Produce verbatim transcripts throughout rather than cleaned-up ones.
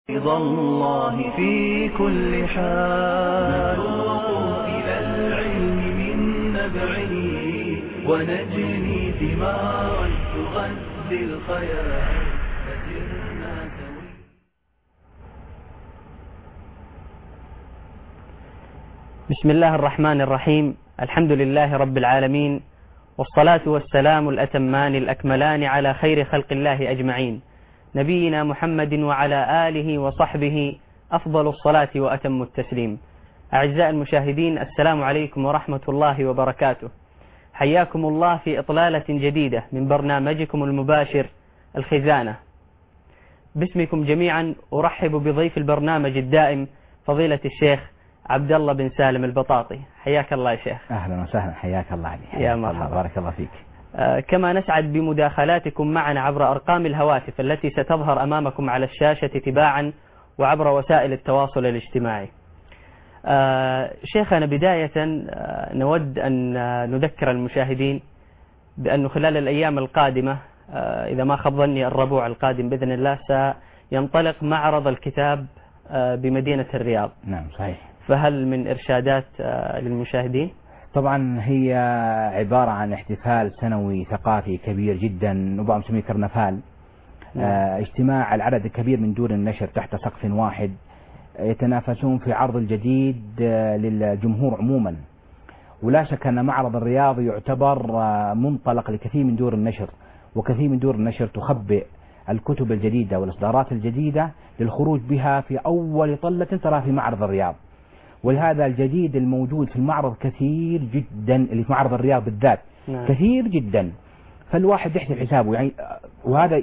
رضا الله في كل حال، نتوق إلى العلم من نبعه ونجني ثمارا تغذي الخيال فسرنا سوي. بسم الله الرحمن الرحيم. الحمد لله رب العالمين، والصلاة والسلام الأتمان الأكملان على خير خلق الله أجمعين، نبينا محمد وعلى آله وصحبه أفضل الصلاة وأتم التسليم. أعزائي المشاهدين، السلام عليكم ورحمة الله وبركاته. حياكم الله في إطلالة جديدة من برنامجكم المباشر الخزانة. باسمكم جميعا أرحب بضيف البرنامج الدائم فضيلة الشيخ عبد الله بن سالم البطاطي. حياك الله يا شيخ. أهلا وسهلا، حياك الله علي. يا مرحبا، بارك الله فيك. آه كما نسعد بمداخلاتكم معنا عبر أرقام الهواتف التي ستظهر أمامكم على الشاشة تباعا وعبر وسائل التواصل الاجتماعي. آه شيخنا، بداية آه نود أن آه نذكر المشاهدين بأنه خلال الأيام القادمة، آه إذا ما خاب ظني الربوع القادم بإذن الله، سينطلق معرض الكتاب آه بمدينة الرياض. نعم صحيح. فهل من إرشادات آه للمشاهدين؟ طبعا هي عبارة عن احتفال سنوي ثقافي كبير جدا، وبعضهم يسميه كرنفال. اه اجتماع العدد الكبير من دور النشر تحت سقف واحد يتنافسون في عرض الجديد اه للجمهور عموما. ولا شك أن معرض الرياض يعتبر اه منطلق لكثير من دور النشر، وكثير من دور النشر تخبئ الكتب الجديدة والإصدارات الجديدة للخروج بها في أول طلة ترى في معرض الرياض. ولهذا الجديد الموجود في المعرض كثير جدا، اللي في معرض الرياض بالذات نعم. كثير جدا، فالواحد يحسب حسابه يعني. وهذا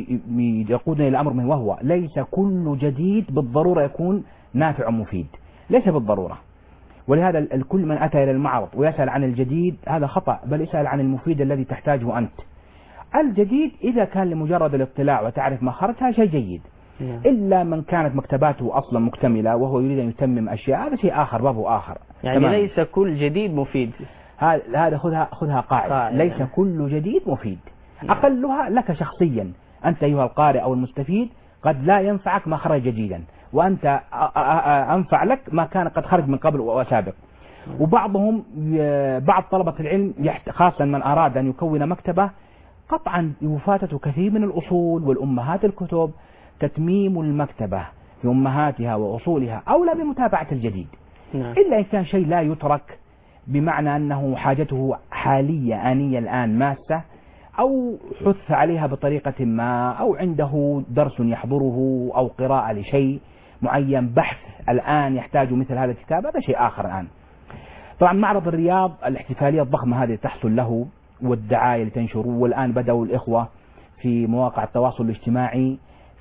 يقودنا إلى أمر من، وهو ليس كل جديد بالضرورة يكون نافع ومفيد، ليس بالضرورة. ولهذا الكل من أتى إلى المعرض ويسأل عن الجديد هذا خطأ، بل يسأل عن المفيد الذي تحتاجه أنت. الجديد إذا كان لمجرد الاطلاع وتعرف ما خرج هذا شيء جيد، إلا من كانت مكتباته أصلا مكتملة وهو يريد أن يتمم أشياء، هذا شيء آخر، بابه آخر. يعني تمام. ليس كل جديد مفيد، هذا خذها خذها قاعدة، قاعدة ليس يعني. كل جديد مفيد. أقلها لك شخصيا أنت أيها القارئ أو المستفيد قد لا ينفعك ما خرج جديدا، وأنت أنفع لك ما كان قد خرج من قبل وسابق. وبعضهم بعض طلبة العلم خاصة من أراد أن يكون مكتبة، قطعا يفاتته كثير من الأصول والأمهات الكتب. تتميم المكتبة في أمهاتها وأصولها أولى بمتابعة الجديد نعم. إلا إن كان شيء لا يترك، بمعنى أنه حاجته حالية آنية الآن ماسة، أو حث عليها بطريقة ما، أو عنده درس يحضره أو قراءة لشيء معين، بحث الآن يحتاج مثل هذا الكتاب، هذا شيء آخر الآن. طبعا معرض الرياض الاحتفالية الضخمة هذه تحصل له، والدعاية اللي تنشره، والآن بدأوا الإخوة في مواقع التواصل الاجتماعي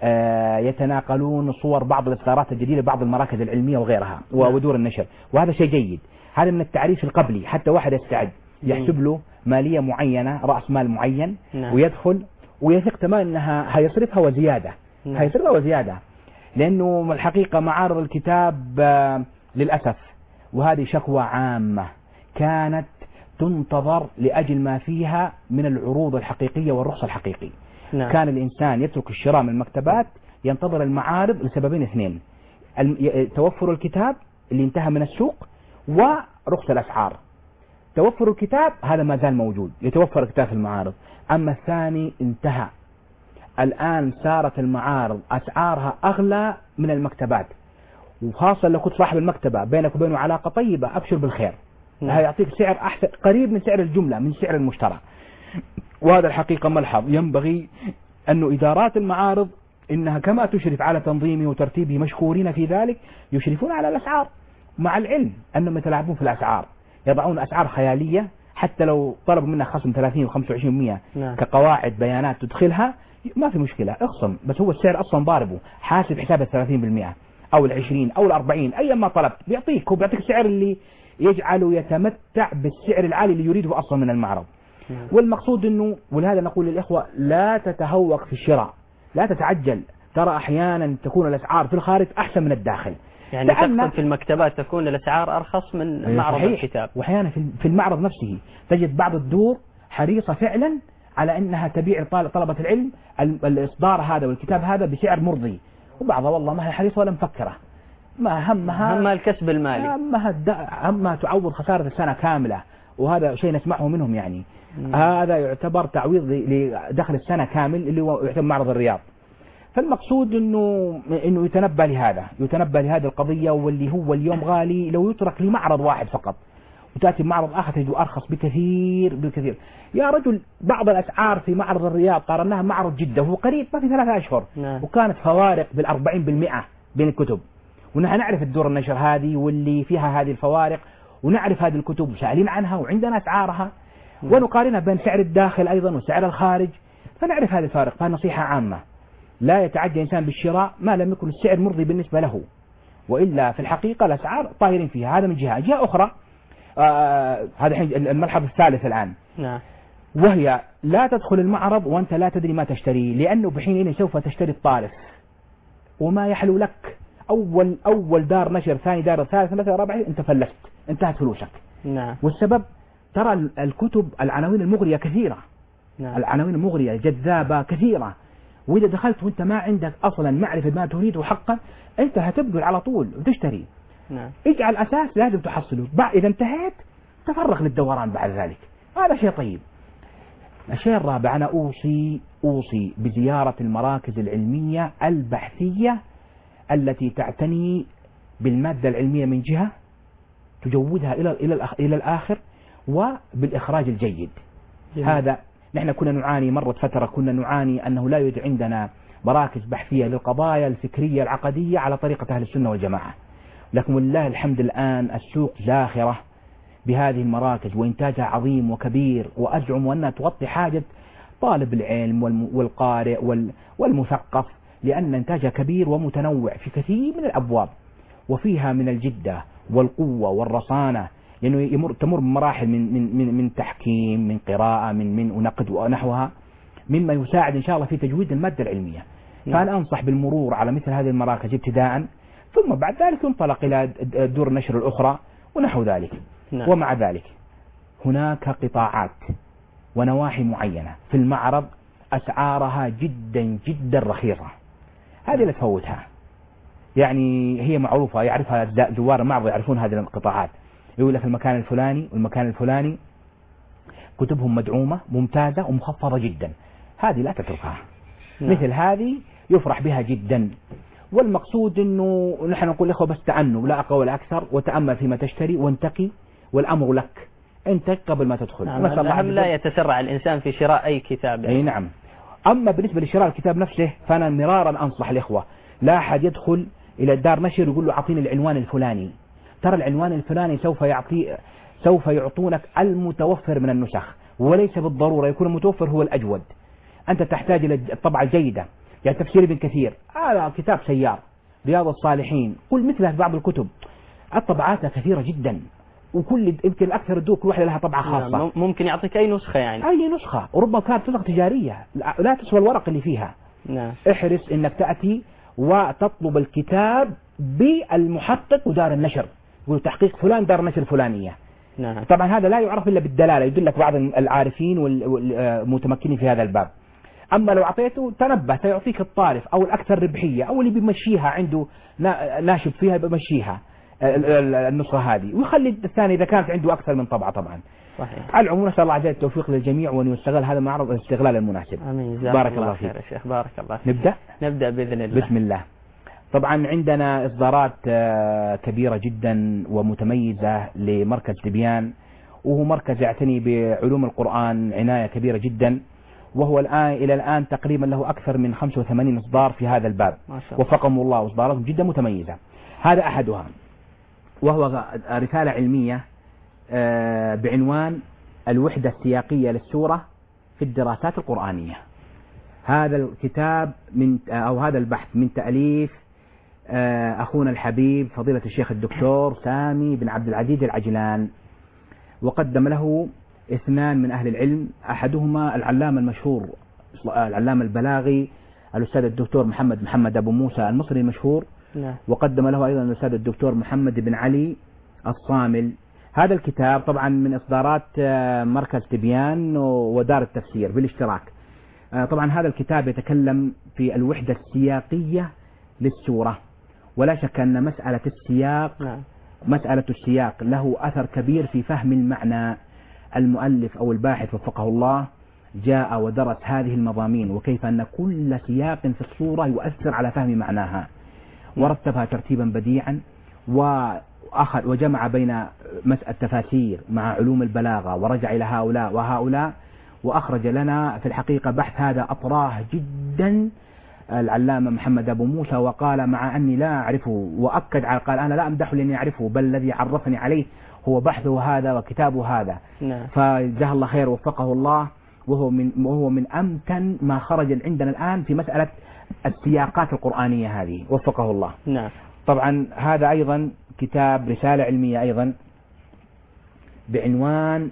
يتناقلون صور بعض الإصدارات الجديدة، بعض المراكز العلمية وغيرها ودور النشر، وهذا شيء جيد. هذا من التعريف القبلي، حتى واحد يستعد يحسب له مالية معينة، رأس مال معين نعم. ويدخل ويثق تماما أنها هيصرفها وزيادة نعم. هيصرفها وزيادة، لأنه الحقيقة معارض الكتاب للأسف، وهذه شكوى عامة كانت تنتظر لأجل ما فيها من العروض الحقيقية والرخص الحقيقي نعم. كان الإنسان يترك الشراء من المكتبات، ينتظر المعارض لسببين اثنين: توفر الكتاب اللي انتهى من السوق، ورخص الأسعار. توفر الكتاب هذا ما زال موجود، يتوفر الكتاب في المعارض. أما الثاني انتهى. الآن صارت المعارض أسعارها أغلى من المكتبات، وخاصة لو كنت صاحب المكتبة بينك وبينه علاقة طيبة، أبشر بالخير نعم. هيعطيك سعر أحسن، قريب من سعر الجملة، من سعر المشترى. وهذا الحقيقة ملحظ ينبغي أن إدارات المعارض إنها كما تشرف على تنظيمه وترتيبه، مشكورين في ذلك، يشرفون على الأسعار، مع العلم أنهم يتلاعبون في الأسعار، يضعون أسعار خيالية، حتى لو طلبوا منها خصم ثلاثين وخمسة وعشرين بالمئة نعم. كقواعد بيانات تدخلها ما في مشكلة، اخصم، بس هو السعر أصلا ضاربه، حاسب حساب الثلاثين بالمئة أو العشرين أو الأربعين، أي ما طلبت بيعطيك، هو بيعطيك السعر اللي يجعله يتمتع بالسعر العالي اللي يريده أصلا من المعرض. والمقصود أنه، ولهذا نقول للإخوة لا تتهوق في الشراء، لا تتعجل، ترى أحيانا تكون الأسعار في الخارج أحسن من الداخل، يعني تقصد في المكتبات تكون الأسعار أرخص من معرض الكتاب، وأحيانا في المعرض نفسه تجد بعض الدور حريصة فعلا على أنها تبيع طلبة العلم الإصدار هذا والكتاب هذا بسعر مرضي، وبعضها والله ما هي حريصة ولا مفكرة، ما همها همها الكسب المالي، همها همها تعوض خسارة السنة كاملة، وهذا شيء نسمعه منهم يعني. مم. هذا يعتبر تعويض لدخل السنة كامل اللي هو يعتبر معرض الرياض. فالمقصود انه انه يتنبه لهذا، يتنبه لهذه القضية، واللي هو اليوم غالي لو يترك لمعرض واحد فقط، وتأتي معرض آخر تجد أرخص بكثير بكثير. يا رجل بعض الأسعار في معرض الرياض قارناها معرض جدة وهو قريب ما في ثلاثة أشهر، نعم. وكانت فوارق بالأربعين بالمئة بين الكتب، ونحن نعرف الدور النشر هذه واللي فيها هذه الفوارق، ونعرف هذه الكتب سائلين عنها وعندنا أسعارها، نعم. ونقارنها بين سعر الداخل أيضا وسعر الخارج، فنعرف هذه الفوارق. فنصيحة عامة، لا يتعجل الإنسان بالشراء ما لم يكن السعر مرضي بالنسبة له، وإلا في الحقيقة الأسعار طاهرين فيها. هذا من جهة. جهة أخرى، آه هذا الحين الملحظ الثالث الآن، نعم. وهي لا تدخل المعرض وأنت لا تدري ما تشتري، لأنه بحين سوف تشتري الطارف وما يحلو لك. أول أول دار نشر، ثاني دار، ثالث مثلا، رابع، أنت فلست، انتهت فلوسك، نعم. والسبب ترى الكتب العناوين المغرية كثيرة، نعم. العناوين المغرية جذابة كثيرة، وإذا دخلت وأنت ما عندك أصلا معرفة ما تريده حقا أنت هتبذل على طول وتشتري، نعم. اجعل أساس لازم تحصله، بعد إذا انتهيت تفرغ للدوران بعد ذلك، هذا شيء طيب. الشيء الرابع، أنا أوصي أوصي بزيارة المراكز العلمية البحثية التي تعتني بالمادة العلمية من جهة، تجودها إلى إلى إلى الآخر، وبالإخراج الجيد. جميل. هذا نحن كنا نعاني مرة فترة، كنا نعاني أنه لا يوجد عندنا مراكز بحثية للقضايا الفكرية العقدية على طريقة أهل السنة والجماعة، لكن ولله الحمد الآن السوق زاخرة بهذه المراكز وإنتاجها عظيم وكبير، وأزعم أنها تغطي حاجة طالب العلم والقارئ والمثقف، لأن إنتاجها كبير ومتنوع في كثير من الأبواب، وفيها من الجدة والقوة والرصانة، لأنه يعني يمر تمر بمراحل من من من من تحكيم، من قراءة، من من ونقد ونحوها، مما يساعد إن شاء الله في تجويد المادة العلمية. نعم. فأنا أنصح بالمرور على مثل هذه المراكز ابتداء، ثم بعد ذلك ينطلق إلى دور النشر الأخرى ونحو ذلك. نعم. ومع ذلك هناك قطاعات ونواحي معينة في المعرض أسعارها جدا جدا رخيصة، هذه لا تفوتها، يعني هي معروفة، يعرفها زوار المعرض، يعرفون هذه القطاعات. يقول لك المكان الفلاني والمكان الفلاني كتبهم مدعومة ممتازة ومخفضة جدا، هذه لا تتركها. نعم. مثل هذه يفرح بها جدا. والمقصود انه نحن نقول لإخوة بس تأنوا، لا أقل ولا أكثر، وتأمل فيما تشتري وانتقي، والأمر لك أنت قبل ما تدخل. نعم. الأهم لا يتسرع الإنسان في شراء أي كتاب. أي نعم. أما بالنسبة لشراء الكتاب نفسه فأنا مرارا أنصح الإخوة لا أحد يدخل إلى الدار نشر يقول له أعطيني العنوان الفلاني، ترى العنوان الفلاني سوف يعطي سوف يعطونك المتوفر من النسخ، وليس بالضرورة يكون المتوفر هو الأجود. أنت تحتاج إلى الطبعة الجيدة، يعني تفسير ابن كثير هذا كتاب سيار، رياض الصالحين، قل مثله في بعض الكتب، الطبعات كثيرة جدا، وكل يمكن أكثر الدول كل واحدة لها طبعة خاصة. ممكن يعطيك أي نسخة، يعني أي نسخة، وربما كانت نسخة تجارية لا تسوى الورق اللي فيها. نعم. احرص إنك تأتي وتطلب الكتاب بالمحقق ودار النشر، يقول تحقيق فلان دار نشر فلانية. نعم. طبعا هذا لا يعرف إلا بالدلالة، يدلك بعض العارفين والمتمكنين في هذا الباب. أما لو أعطيته تنبه سيعطيك الطارف أو الأكثر ربحية أو اللي بيمشيها عنده ناشب فيها بيمشيها النسخة هذه، ويخلي الثاني إذا كانت عنده أكثر من طبعة طبعا. صحيح. على العموم نسأل الله عز وجل التوفيق للجميع وأن يستغل هذا المعرض الاستغلال المناسب. آمين. بارك الله فيك يا شيخ. بارك الله فيك. نبدأ نبدأ بإذن الله. بسم الله. طبعا عندنا إصدارات كبيرة جدا ومتميزة لمركز تبيان، وهو مركز يعتني بعلوم القرآن عناية كبيرة جدا، وهو الآن إلى الآن تقريبا له أكثر من خمسة وثمانين إصدار في هذا الباب، وفقهم الله، وإصداراتهم جدا متميزة. هذا أحدها، وهو رسالة علمية بعنوان الوحدة السياقية للسورة في الدراسات القرآنية. هذا الكتاب من أو هذا البحث من تأليف أخونا الحبيب فضيلة الشيخ الدكتور سامي بن عبد العزيز العجلان، وقدم له اثنان من أهل العلم، أحدهما العلامة المشهور العلامة البلاغي الأستاذ الدكتور محمد محمد أبو موسى المصري المشهور، وقدم له أيضا الأستاذ الدكتور محمد بن علي الصامل. هذا الكتاب طبعا من إصدارات مركز تبيان ودار التفسير بالاشتراك. طبعا هذا الكتاب يتكلم في الوحدة السياقية للسورة. ولا شك أن مسألة السياق نعم. مسألة السياق له أثر كبير في فهم المعنى. المؤلف أو الباحث وفقه الله جاء ودرس هذه المضامين وكيف أن كل سياق في الصورة يؤثر على فهم معناها، ورتبها ترتيبا بديعا، وأخذ وجمع بين مسألة التفاسير مع علوم البلاغة، ورجع إلى هؤلاء وهؤلاء، وأخرج لنا في الحقيقة بحث هذا أطراه جدا العلامة محمد أبو موسى، وقال مع أني لا أعرفه، وأكد على قال أنا لا أمدح لأني أعرفه، بل الذي عرفني عليه هو بحثه هذا وكتابه هذا. نعم. فجزاه الله خير وفقه الله، وهو من وهو من أمتن ما خرج عندنا الآن في مسألة السياقات القرآنية هذه وفقه الله. نعم. طبعا هذا أيضا كتاب رسالة علمية أيضا بعنوان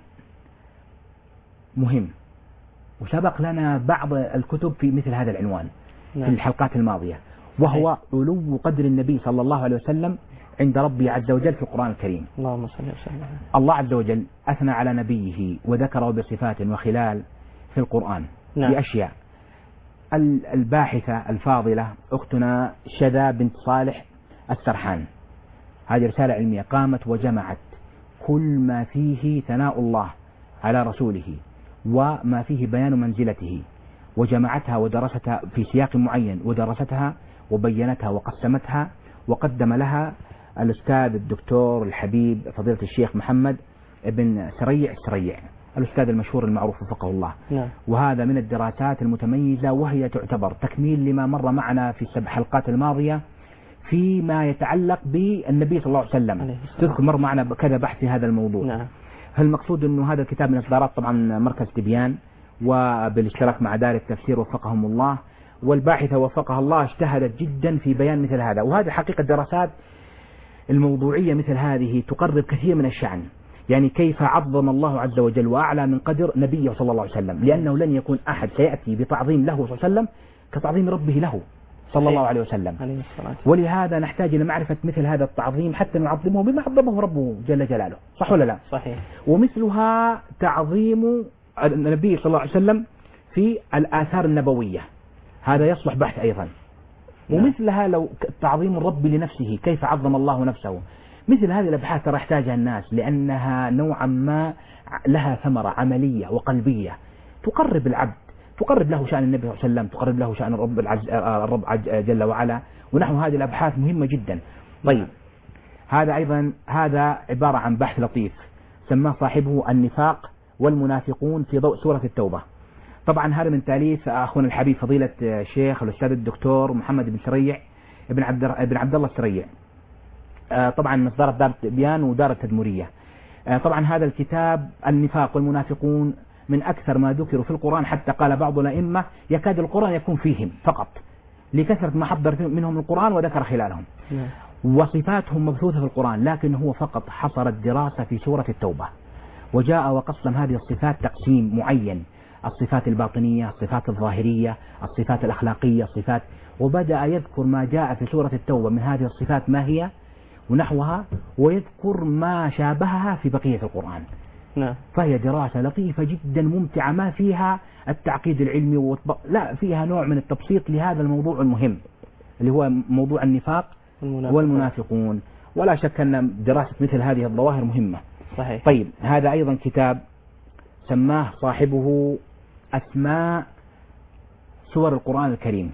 مهم، وسبق لنا بعض الكتب في مثل هذا العنوان نعم. في الحلقات الماضية، وهو علو قدر النبي صلى الله عليه وسلم عند ربي عز وجل في القرآن الكريم. اللهم صل وسلم. الله عز وجل أثنى على نبيه وذكره بصفات وخلال في القرآن. نعم. بأشياء. الباحثة الفاضلة أختنا شذا بنت صالح السرحان، هذه رسالة علمية قامت وجمعت كل ما فيه ثناء الله على رسوله وما فيه بيان منزلته، وجمعتها ودرستها في سياق معين، ودرستها وبينتها وقسمتها، وقدم لها الأستاذ الدكتور الحبيب فضيلة الشيخ محمد بن سريع السريع، الأستاذ المشهور المعروف وفقه الله. نعم. وهذا من الدراسات المتميزة، وهي تعتبر تكميل لما مر معنا في السبع حلقات الماضية فيما يتعلق بالنبي صلى الله عليه وسلم. تذكر مر معنا كذا بحث في هذا الموضوع. نعم. المقصود أنه هذا الكتاب من إصدارات طبعا مركز تبيان، وبالاشتراك مع دار التفسير وفقهم الله، والباحثة وفقها الله اجتهدت جدا في بيان مثل هذا. وهذه حقيقة الدراسات الموضوعية مثل هذه تقرب كثير من الشأن، يعني كيف عظم الله عز وجل وأعلى من قدر نبيه صلى الله عليه وسلم، لأنه لن يكون أحد سيأتي بتعظيم له صلى الله عليه وسلم كتعظيم ربه له صلى الله عليه وسلم. ولهذا نحتاج إلى معرفة مثل هذا التعظيم حتى نعظمه بما عظمه ربه جل جلاله، صح ولا لا؟ صحيح. ومثلها تعظيم النبي صلى الله عليه وسلم في الآثار النبوية، هذا يصلح بحث أيضا. ومثلها لو تعظيم الرب لنفسه، كيف عظم الله نفسه. مثل هذه الأبحاث ترى يحتاجها الناس، لأنها نوعا ما لها ثمرة عملية وقلبية تقرب العبد، تقرب له شأن النبي صلى الله عليه وسلم، تقرب له شأن الرب العز الرب جل وعلا، ونحو هذه الأبحاث مهمة جدا. طيب هذا أيضا هذا عبارة عن بحث لطيف سماه صاحبه النفاق والمنافقون في ضوء سورة التوبة. طبعا هذا من تأليف أخونا الحبيب فضيلة الشيخ الأستاذ الدكتور محمد بن سريع ابن عبد ابن عبد الله السريع، طبعا مصدر دار التبيان ودار التدمرية. طبعا هذا الكتاب النفاق والمنافقون من أكثر ما ذكروا في القرآن، حتى قال بعض الأئمة يكاد القرآن يكون فيهم فقط لكثرة ما حضر منهم القرآن وذكر خلالهم. وصفاتهم مبثوثة في القرآن، لكن هو فقط حصر الدراسة في سورة التوبة، وجاء وقسم هذه الصفات تقسيم معين: الصفات الباطنية، الصفات الظاهرية، الصفات الأخلاقية، الصفات، وبدأ يذكر ما جاء في سورة التوبة من هذه الصفات ما هي ونحوها، ويذكر ما شابهها في بقية القرآن. نعم. فهي دراسة لطيفة جدا ممتعة، ما فيها التعقيد العلمي والطب... لا، فيها نوع من التبسيط لهذا الموضوع المهم اللي هو موضوع النفاق والمنافقون, والمنافقون. ولا شك أن دراسة مثل هذه الظواهر مهمة. صحيح. طيب هذا أيضا كتاب سماه صاحبه أسماء سور القرآن الكريم.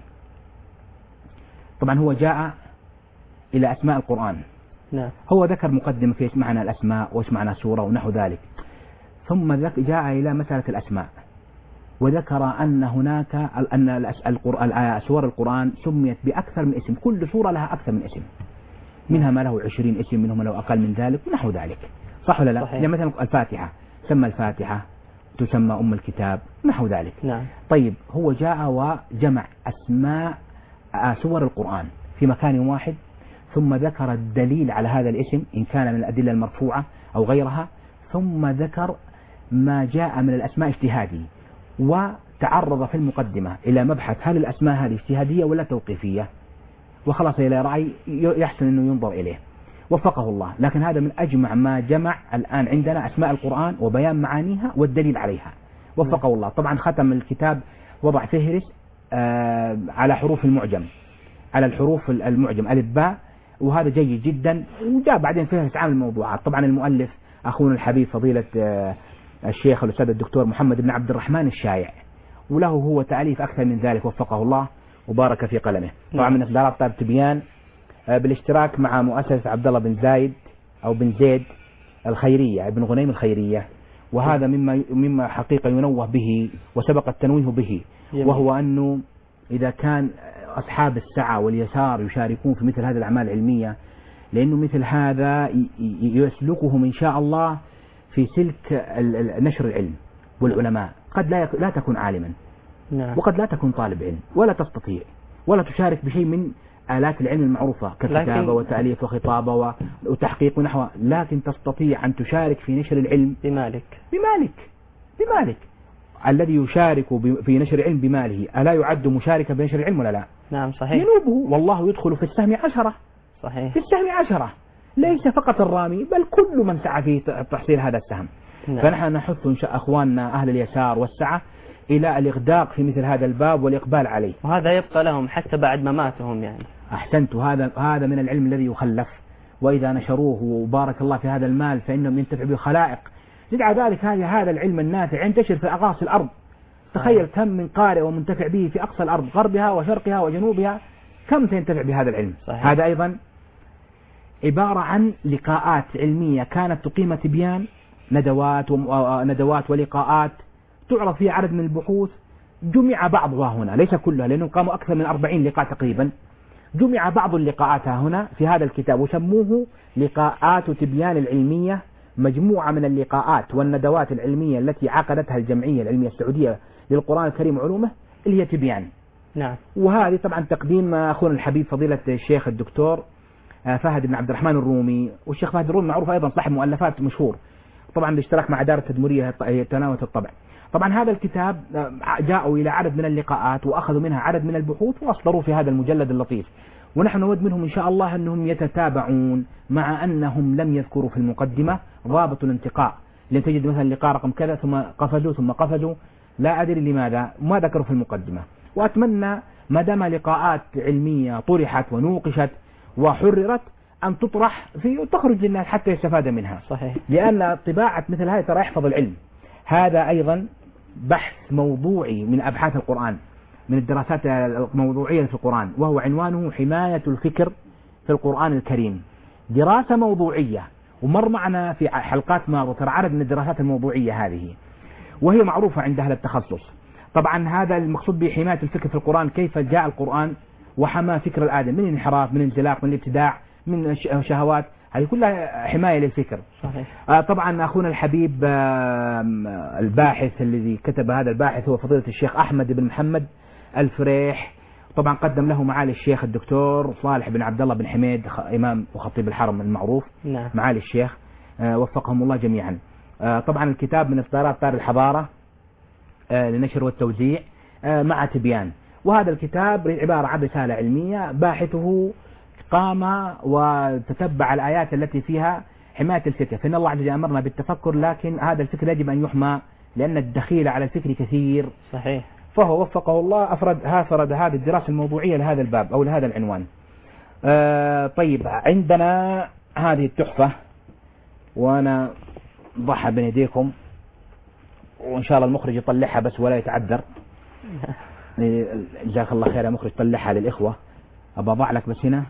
طبعا هو جاء إلى أسماء القرآن. نعم. هو ذكر مقدمة في ايش معنى الأسماء وايش معنى سورة ونحو ذلك، ثم جاء إلى مسألة الأسماء، وذكر أن هناك أن سور القرآن سميت بأكثر من اسم، كل سورة لها أكثر من اسم، منها ما له عشرين اسم، منهم ما له أقل من ذلك ونحو ذلك، صح ولا لا؟ يعني مثلا الفاتحة سمى الفاتحة تسمى أم الكتاب نحو ذلك. نعم. طيب هو جاء وجمع أسماء سور القرآن في مكان واحد، ثم ذكر الدليل على هذا الاسم إن كان من الأدلة المرفوعة أو غيرها، ثم ذكر ما جاء من الأسماء اجتهادي، وتعرض في المقدمة إلى مبحث هل الأسماء هذه اجتهادية ولا توقيفية، وخلاص إلى رأي يحسن أنه ينظر إليه وفقه الله. لكن هذا من أجمع ما جمع الآن عندنا أسماء القرآن وبيان معانيها والدليل عليها وفقه الله. طبعا ختم الكتاب وضع فهرس على حروف المعجم على الحروف المعجم ألف باء، وهذا جيد جدا. وجاء بعدين فيها عن الموضوعات. طبعا المؤلف أخونا الحبيب فضيلة الشيخ الأستاذ الدكتور محمد بن عبد الرحمن الشايع، وله هو تأليف أكثر من ذلك وفقه الله وبارك في قلمه. طبعا من إصدارات دار تبيان بالاشتراك مع مؤسسة عبد الله بن زايد أو بن زيد الخيرية ابن غنيم الخيرية، وهذا مما مما حقيقة ينوه به وسبق التنويه به، وهو أنه إذا كان أصحاب السعة واليسار يشاركون في مثل هذه الأعمال العلمية، لأنه مثل هذا يسلكهم إن شاء الله في سلك نشر العلم والعلماء. قد لا لا تكون عالما، وقد لا تكون طالب علم، ولا تستطيع ولا تشارك بشيء من آلات العلم المعروفة ككتابة وتأليف وخطابة وتحقيق ونحو، لكن تستطيع أن تشارك في نشر العلم بمالك بمالك بمالك. الذي يشارك في نشر العلم بماله ألا يعد مشاركا بنشر العلم ولا لا؟ نعم صحيح. ينوبه والله يدخل في السهم عشرة. صحيح. في السهم عشرة، ليس فقط الرامي بل كل من سعى في تحصيل هذا السهم. نعم. فنحن نحث إن شاء أخواننا أهل اليسار والسعة إلى الإغداق في مثل هذا الباب والإقبال عليه، وهذا يبقى لهم حتى بعد مماتهم. يعني أحسنت، هذا هذا من العلم الذي يخلف، وإذا نشروه وبارك الله في هذا المال فإنهم ينتفع به خلائق. زد على ذلك هذا هذا العلم النافع ينتشر في أقاصي الأرض. تخيل كم من قارئ ومنتفع به في أقصى الأرض، غربها وشرقها وجنوبها، كم سينتفع بهذا العلم. صحيح. هذا أيضا عبارة عن لقاءات علمية كانت تقيم تبيان، ندوات وندوات ولقاءات تعرض فيها عدد من البحوث، جمع بعضها هنا ليس كلها لأنهم قاموا أكثر من أربعين لقاء تقريبا، جمع بعض اللقاءات هنا في هذا الكتاب وسموه لقاءات تبيان العلمية، مجموعة من اللقاءات والندوات العلمية التي عقدتها الجمعية العلمية السعودية للقرآن الكريم وعلومه اللي هي تبيان. نعم. وهذه طبعا تقديم أخونا الحبيب فضيلة الشيخ الدكتور فهد بن عبد الرحمن الرومي، والشيخ فهد الرومي معروف أيضا صاحب مؤلفات مشهور، طبعا بالاشتراك مع دار التدمرية تناولت الطبع. طبعا هذا الكتاب جاءوا إلى عدد من اللقاءات وأخذوا منها عدد من البحوث وأصدروا في هذا المجلد اللطيف، ونحن نود منهم إن شاء الله أنهم يتتابعون، مع أنهم لم يذكروا في المقدمة ضابط الانتقاء، لأن تجد مثلا لقاء رقم كذا ثم قفزوا ثم قفزوا، لا أدري لماذا ما ذكروا في المقدمة. وأتمنى ما دام لقاءات علمية طرحت ونوقشت وحررت أن تطرح في تخرج للناس حتى يستفاد منها. صحيح. لأن طباعة مثل هذا ترى يحفظ العلم. هذا أيضا بحث موضوعي من أبحاث القرآن، من الدراسات الموضوعية في القرآن، وهو عنوانه حماية الفكر في القرآن الكريم. دراسة موضوعية، ومر معنا في حلقات ماضية ترى عدد من الدراسات الموضوعية هذه، وهي معروفة عند أهل التخصص. طبعا هذا المقصود بحماية الفكر في القرآن، كيف جاء القرآن وحمى فكر الآدم من انحراف، من انزلاق، من الابتداع، من شهوات، هذه كلها حماية للفكر. صحيح. آه طبعا أخونا الحبيب آه الباحث الذي كتب هذا الباحث هو فضيلة الشيخ أحمد بن محمد الفريح، طبعا قدم له معالي الشيخ الدكتور صالح بن عبد الله بن حميد إمام وخطيب الحرم المعروف. نعم. معالي الشيخ آه وفقهم الله جميعا. آه طبعا الكتاب من إصدارات دار الحضارة آه للنشر والتوزيع آه مع تبيان، وهذا الكتاب عبارة عن رسالة علمية باحثه قام وتتبع الآيات التي فيها حماية الفكر، فإن الله عز وجل أمرنا بالتفكر، لكن هذا الفكر يجب أن يحمى لأن الدخيل على الفكر كثير. صحيح. فهو وفقه الله أفرد أفرد هذه الدراسة الموضوعية لهذا الباب أو لهذا العنوان. آه طيب عندنا هذه التحفة، وأنا ضحى بين يديكم، وإن شاء الله المخرج يطلعها بس ولا يتعذر. جزاك الله خير يا مخرج، طلعها للإخوة. أبى أضع لك بس هنا.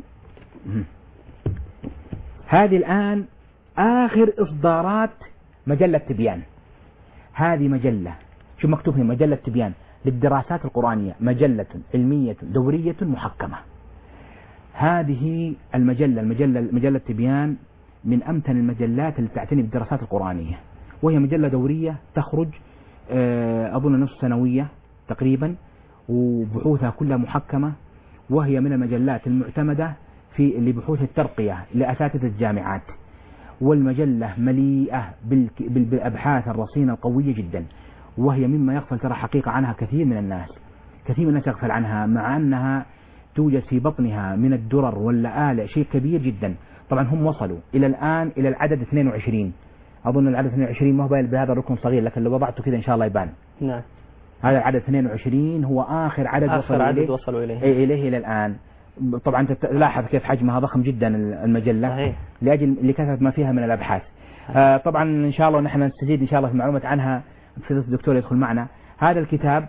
هذه الآن آخر إصدارات مجلة تبيان. هذه مجلة، شو مكتوب هنا؟ مجلة تبيان للدراسات القرآنية، مجلة علمية دورية محكمة. هذه المجلة المجلة مجلة تبيان من أمتن المجلات اللي تعتني بالدراسات القرآنية، وهي مجلة دورية تخرج أظن نصف سنوية تقريبا، وبحوثها كلها محكمة، وهي من المجلات المعتمدة في لبحوث الترقية لأساتذة الجامعات. والمجلة مليئة بالأبحاث الرصينة القوية جدا، وهي مما يغفل ترى حقيقة عنها كثير من الناس كثير من الناس يغفل عنها، مع أنها توجد في بطنها من الدرر واللآلئ شيء كبير جدا. طبعا هم وصلوا إلى الآن إلى العدد اثنين وعشرين، أظن العدد اثنين وعشرين ما هو بهذا الرقم صغير، لكن لو وضعته كذا إن شاء الله يبان. نعم. هذا العدد اثنين وعشرين هو آخر عدد آخر وصلوا عدد إليه, وصلوا إليه. إليه إلى الآن. طبعا تلاحظ كيف حجمها ضخم جدا المجلة صحيح. لأجل لكثرة ما فيها من الأبحاث. آه طبعا إن شاء الله نحن نستزيد إن شاء الله في معلومات عنها في الدكتور يدخل معنا. هذا الكتاب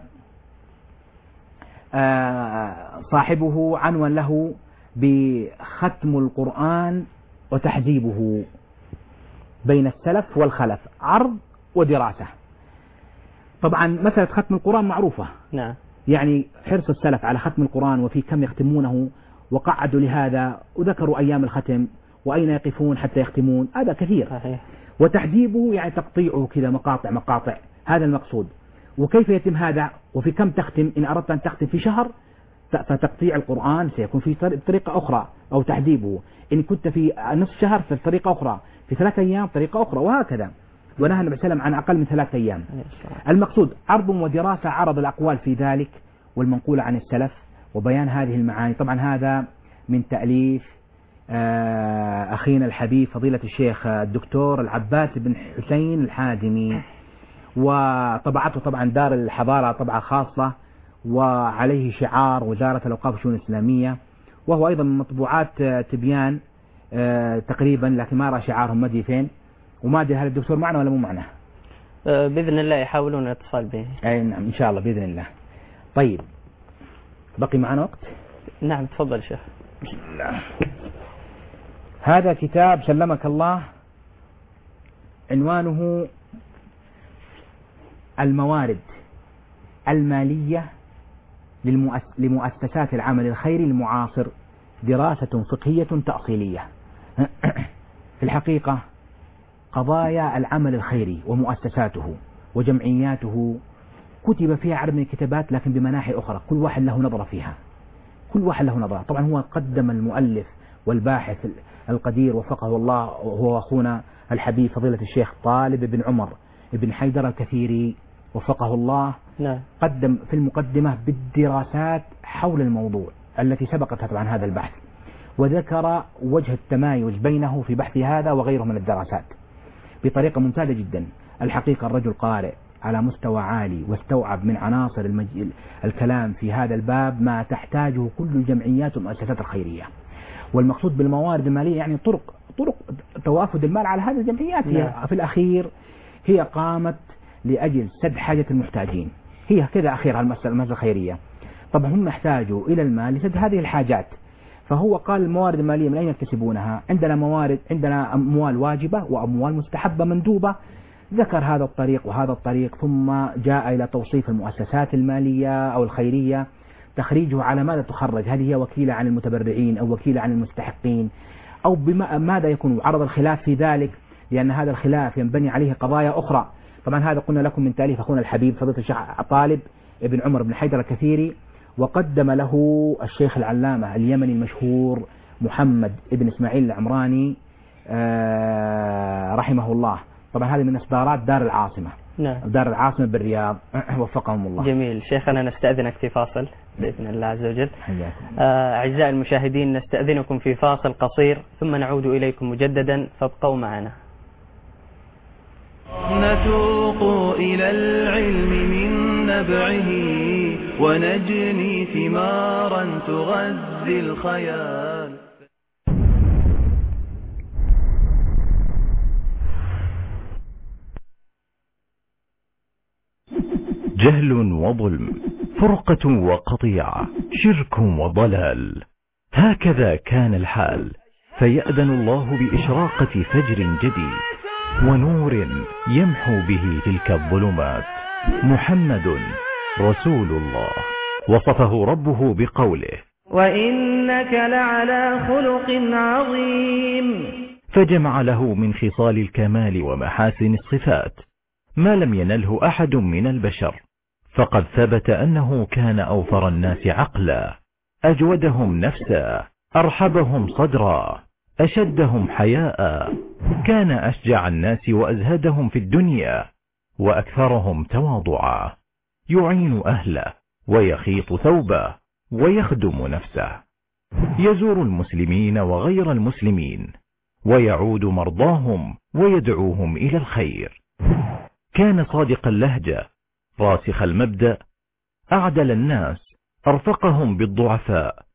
آه صاحبه عنوان له بختم القرآن وتحذيبه بين السلف والخلف، عرض ودراسة. طبعا مسألة ختم القرآن معروفة، نعم. يعني حرص السلف على ختم القرآن وفي كم يختمونه وقعدوا لهذا وذكروا أيام الختم وأين يقفون حتى يختمون، هذا كثير. صحيح. وتحديبه يعني تقطيعه كذا مقاطع مقاطع، هذا المقصود. وكيف يتم هذا وفي كم تختم؟ إن أردت أن تختم في شهر فتقطيع القرآن سيكون في طريقة أخرى، أو تحديبه إن كنت في نصف شهر في طريقة أخرى، في ثلاثة أيام طريقة أخرى، وهكذا. ونهى النبي صلى الله عليه وسلم عن أقل من ثلاثة أيام. المقصود عرض ودراسة، عرض الأقوال في ذلك والمنقولة عن السلف وبيان هذه المعاني. طبعا هذا من تأليف أخينا الحبيب فضيلة الشيخ الدكتور العباس بن حسين الحازمي، وطبعته طبعا دار الحضارة طبعة خاصة، وعليه شعار وزارة الأوقاف والشؤون الإسلامية، وهو أيضا من مطبوعات تبيان تقريبا، لكن ما أرى شعارهم ما أدري فين، وما أدري هل الدكتور معنا ولا مو معنا. بإذن الله يحاولون الاتصال به. أي نعم إن شاء الله بإذن الله. طيب بقي معنا وقت؟ نعم تفضل شيخ. بسم الله. هذا كتاب سلمك الله عنوانه الموارد المالية لمؤسسات العمل الخيري المعاصر، دراسة فقهية تأصيلية. في الحقيقة قضايا العمل الخيري ومؤسساته وجمعياته كتب فيها عدد من الكتابات، لكن بمناحي أخرى كل واحد له نظرة فيها، كل واحد له نظرة. طبعا هو قدم المؤلف والباحث القدير وفقه الله هو أخونا الحبيب فضيلة الشيخ طالب بن عمر بن حيدر الكثيري وفقه الله. نعم. قدم في المقدمة بالدراسات حول الموضوع التي سبقتها طبعا هذا البحث، وذكر وجه التمايز بينه في بحث هذا وغيره من الدراسات بطريقة ممتازة جدا. الحقيقة الرجل قارئ على مستوى عالي، واستوعب من عناصر المج... الكلام في هذا الباب ما تحتاجه كل الجمعيات والمؤسسات الخيرية. والمقصود بالموارد المالية يعني طرق طرق توافد المال على هذه الجمعيات. هي في الأخير هي قامت لأجل سد حاجة المحتاجين، هي كذا أخيرها المؤسسة الخيرية. طبعا هم يحتاجوا إلى المال لسد هذه الحاجات، فهو قال الموارد المالية من أين يكتسبونها؟ عندنا موارد، عندنا أموال واجبة وأموال مستحبة مندوبة. ذكر هذا الطريق وهذا الطريق، ثم جاء إلى توصيف المؤسسات المالية أو الخيرية، تخريجه على ماذا تخرج، هل هي وكيلة عن المتبرعين أو وكيلة عن المستحقين أو ماذا يكون. عرض الخلاف في ذلك، لأن هذا الخلاف ينبني عليه قضايا أخرى. طبعا هذا قلنا لكم من تأليف أخونا الحبيب فضيلة الشيخ طالب ابن عمر بن حيدر الكثيري، وقدم له الشيخ العلامة اليمني المشهور محمد ابن إسماعيل العمراني رحمه الله. طبعا هذه من إصدارات دار العاصمة. نعم. دار العاصمة بالرياض وفقهم الله. جميل. شيخنا نستأذنك في فاصل بإذن الله عز وجل. أعزائي المشاهدين نستأذنكم في فاصل قصير ثم نعود إليكم مجددا، فابقوا معنا. نتوق إلى العلم من نبعه ونجني ثمارا تغذي الخيال. جهل وظلم، فرقة وقطيعة، شرك وضلال، هكذا كان الحال، فيأذن الله بإشراقة فجر جديد ونور يمحو به تلك الظلمات. محمد رسول الله، وصفه ربه بقوله: وإنك لعلى خلق عظيم، فجمع له من خصال الكمال ومحاسن الصفات ما لم ينله أحد من البشر. فقد ثبت أنه كان أوفر الناس عقلا، أجودهم نفسا، أرحبهم صدرا، أشدهم حياء، كان أشجع الناس وأزهدهم في الدنيا، وأكثرهم تواضعا، يعين أهله ويخيط ثوبه ويخدم نفسه، يزور المسلمين وغير المسلمين، ويعود مرضاهم ويدعوهم إلى الخير. كان صادق اللهجة، راسخ المبدأ، أعدل الناس، أرفقهم بالضعفاء،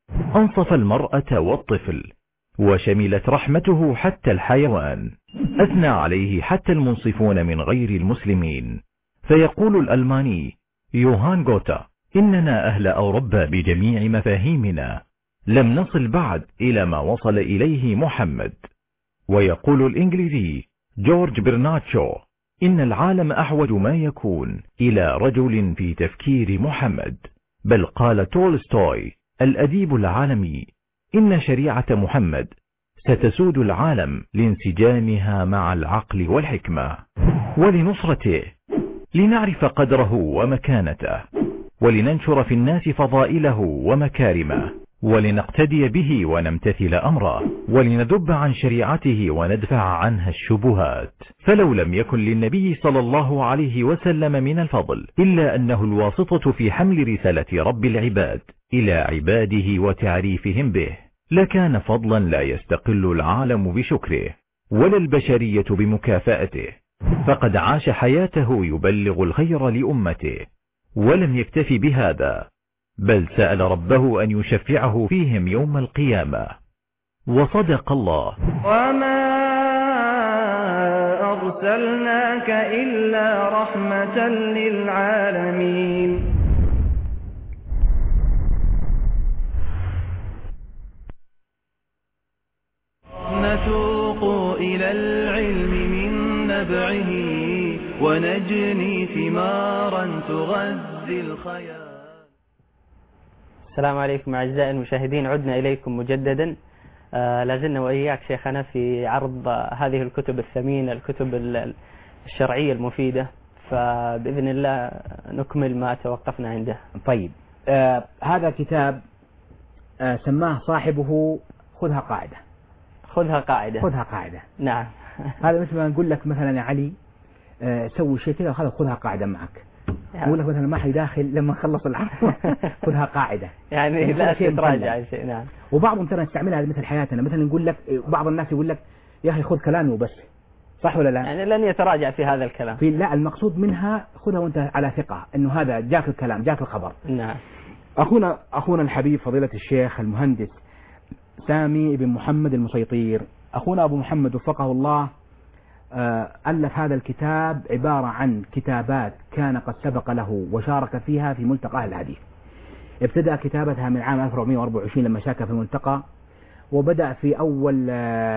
أنصف المرأة والطفل، وشملت رحمته حتى الحيوان، أثنى عليه حتى المنصفون من غير المسلمين. فيقول الألماني يوهان غوتا: إننا أهل أوروبا بجميع مفاهيمنا لم نصل بعد إلى ما وصل إليه محمد. ويقول الإنجليزي جورج برنارد شو: إن العالم أحوج ما يكون إلى رجل في تفكير محمد. بل قال تولستوي الأديب العالمي: إن شريعة محمد ستسود العالم لانسجامها مع العقل والحكمة. ولنصرته، لنعرف قدره ومكانته، ولننشر في الناس فضائله ومكارمه، ولنقتدي به ونمتثل أمره، ولندب عن شريعته وندفع عنها الشبهات. فلو لم يكن للنبي صلى الله عليه وسلم من الفضل إلا أنه الواسطة في حمل رسالة رب العباد إلى عباده وتعريفهم به، لكان فضلا لا يستقل العالم بشكره ولا البشرية بمكافأته. فقد عاش حياته يبلغ الخير لأمته، ولم يكتف بهذا، بل سأل ربه أن يشفعه فيهم يوم القيامة. وصدق الله: وما أرسلناك إلا رحمة للعالمين. نسوق إلى العلم من نبعه ونجني ثمارا تغذي الخيال. السلام عليكم أعزائي المشاهدين، عدنا إليكم مجددا. آه لازلنا وإياك شيخنا في عرض هذه الكتب الثمينة، الكتب الشرعية المفيدة، فبإذن الله نكمل ما توقفنا عنده. طيب، آه هذا كتاب آه سماه صاحبه خذها قاعدة. خذها قاعدة خذها قاعدة نعم. هذا مثل ما نقول لك مثلا يا علي آه سوي شيء كذا، خذها قاعدة معك. يقول لك مثلا ما حيداخل لما خلص العرض خذها قاعدة، يعني لا تتراجع شيء. نعم. وبعضهم ترى نستعملها مثل حياتنا، مثلا نقول لك بعض الناس يقول لك يا أخي خذ كلامي وبس، صح ولا لا؟ يعني لن يتراجع في هذا الكلام. في لا، المقصود منها خذها وانت على ثقة انه هذا جاك الكلام، جاك الخبر. نعم. اخونا اخونا الحبيب فضيلة الشيخ المهندس سامي بن محمد المسيطير، اخونا ابو محمد وفقه الله، ألف هذا الكتاب عبارة عن كتابات كان قد سبق له وشارك فيها في ملتقى الحديث. ابتدأ كتابتها من عام ألف وأربعمائة وأربعة وعشرين لما شارك في الملتقى، وبدأ في أول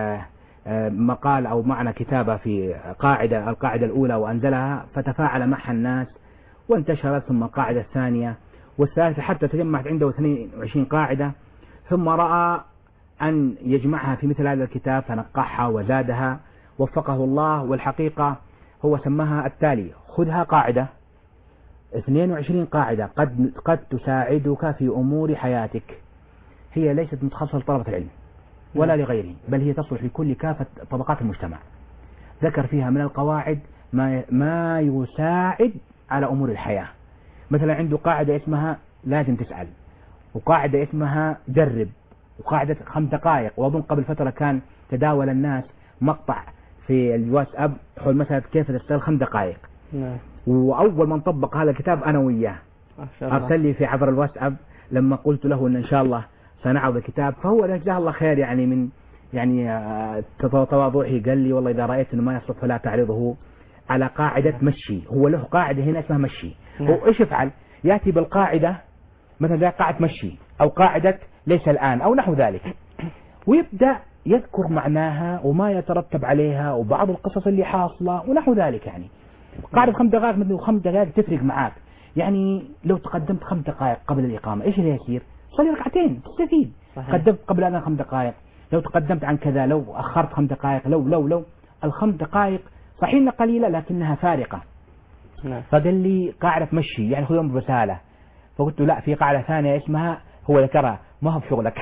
مقال أو معنى كتابة في قاعدة القاعدة الأولى وأنزلها، فتفاعل معها الناس وانتشرت، ثم القاعدة الثانية والثالثة حتى تجمعت عنده اثنين وعشرين قاعدة، ثم رأى أن يجمعها في مثل هذا الكتاب فنقحها وزادها وفقه الله. والحقيقة هو سماها التالي: خذها قاعدة، اثنين وعشرين قاعدة قد قد تساعدك في أمور حياتك. هي ليست متخصصة لطلبة العلم ولا لغيره، بل هي تصلح لكل كافة طبقات المجتمع. ذكر فيها من القواعد ما ما يساعد على أمور الحياة. مثلا عنده قاعدة اسمها لازم تسأل، وقاعدة اسمها جرب، وقاعدة خمس دقائق. وأظن قبل فترة كان تداول الناس مقطع في الواتساب حول مسألة كيف تسأل خمس دقائق. نعم. وأول من طبق هذا الكتاب أنا وياه، أرسل لي في عبر الواتساب لما قلت له إن إن شاء الله سنعرض الكتاب، فهو جزاه الله خير يعني من يعني تواضعه قال لي والله إذا رأيت إنه ما يصلح فلا تعرضه على قاعدة مشي. هو له قاعدة هنا اسمها مشي. هو إيش يفعل؟ يأتي بالقاعدة مثلا زي قاعدة مشي أو قاعدة ليس الآن أو نحو ذلك، ويبدأ يذكر معناها وما يترتب عليها وبعض القصص اللي حاصلة ونحو ذلك. يعني قاعدة خمس دقائق مثل خمس دقائق تفرق معاك. يعني لو تقدمت خمس دقائق قبل الإقامة إيش اللي يصير؟ صلي ركعتين تستفيد. قدمت قبل أذان خمس دقائق، لو تقدمت عن كذا، لو أخرت خمس دقائق، لو لو لو الخمس دقائق صحيح إنها قليلة لكنها فارقة. نعم. فقال لي قاعدة مشي يعني خذهم برسالة. فقلت له لا، في قاعدة ثانية اسمها، هو ذكرها ما هو بشغلك.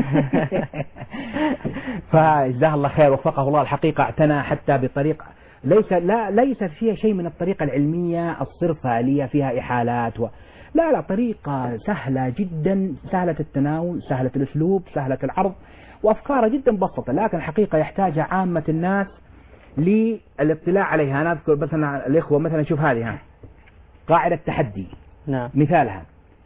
فجزاه الله خير وفقه الله. الحقيقة اعتنى حتى بطريقة ليس لا ليس فيها شيء من الطريقة العلمية الصرفة اللي فيها إحالات و... لا لا، طريقة سهلة جدا، سهلة التناول، سهلة الأسلوب، سهلة العرض، وأفكارها جدا بسيطة، لكن الحقيقة يحتاج عامة الناس للاطلاع عليها. أنا أذكر مثلا الإخوة مثلا شوف هذه ها قاعدة تحدي. نعم. مثالها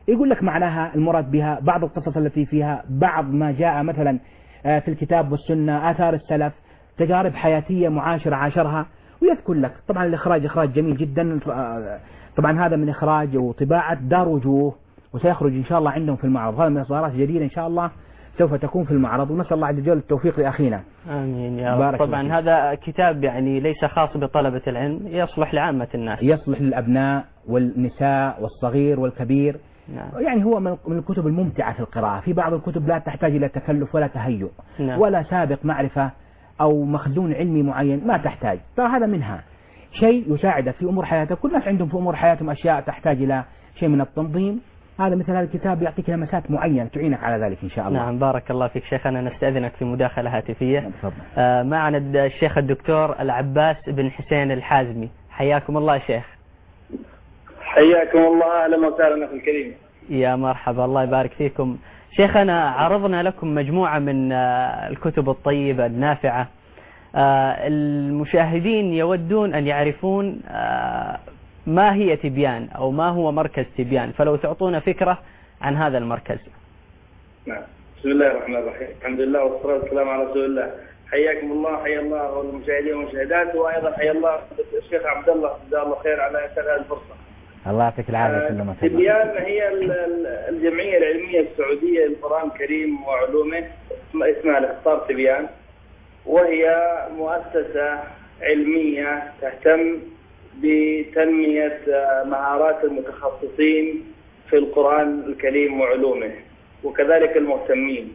يقول لك معناها، المراد بها، بعض القصص التي فيها، بعض ما جاء مثلا في الكتاب والسنة، آثار السلف، تجارب حياتية معاشرة عاشرها، ويذكر لك. طبعا الإخراج إخراج جميل جدا. طبعا هذا من إخراج وطباعة دار وجوه، وسيخرج إن شاء الله عندهم في المعرض. هذا من الإصدارات الجديدة إن شاء الله سوف تكون في المعرض، ونسأل الله عز وجل التوفيق لأخينا. آمين يا رب. طبعا هذا كتاب يعني ليس خاص بطلبة العلم، يصلح لعامة الناس، يصلح للأبناء والنساء والصغير والكبير. نعم. يعني هو من الكتب الممتعة في القراءة. في بعض الكتب لا تحتاج إلى تكلف ولا تهيؤ، نعم. ولا سابق معرفة أو مخزون علمي معين، ما تحتاج. فهذا منها شيء يساعد في أمور حياتك. كل الناس عندهم في أمور حياتهم أشياء تحتاج إلى شيء من التنظيم. هذا مثل هذا الكتاب يعطيك لمسات معينة تعينك على ذلك إن شاء الله. نعم، بارك الله فيك شيخنا. نستأذنك في مداخلة هاتفية. آه معنا الشيخ الدكتور العباس بن حسين الحازمي. حياكم الله شيخ. حياكم الله، أهلا وسهلا أخي الكريم. يا مرحبا، الله يبارك فيكم. شيخنا عرضنا لكم مجموعة من الكتب الطيبة النافعة. المشاهدين يودون أن يعرفون ما هي تبيان أو ما هو مركز تبيان، فلو تعطونا فكرة عن هذا المركز. نعم، بسم الله الرحمن الرحيم، الحمد لله والصلاة والسلام على رسول الله. حياكم الله، حيا الله والمشاهدين والمشاهدات، وأيضا حيا الله الشيخ عبد الله، جزاه الله خير على هذه الفرصة. الله يعطيك العافية. كل ما تبيان هي الجمعية العلمية السعودية للقرآن الكريم وعلومه، اسمها الاختصار تبيان، وهي مؤسسة علمية تهتم بتنمية مهارات المتخصصين في القرآن الكريم وعلومه، وكذلك المهتمين.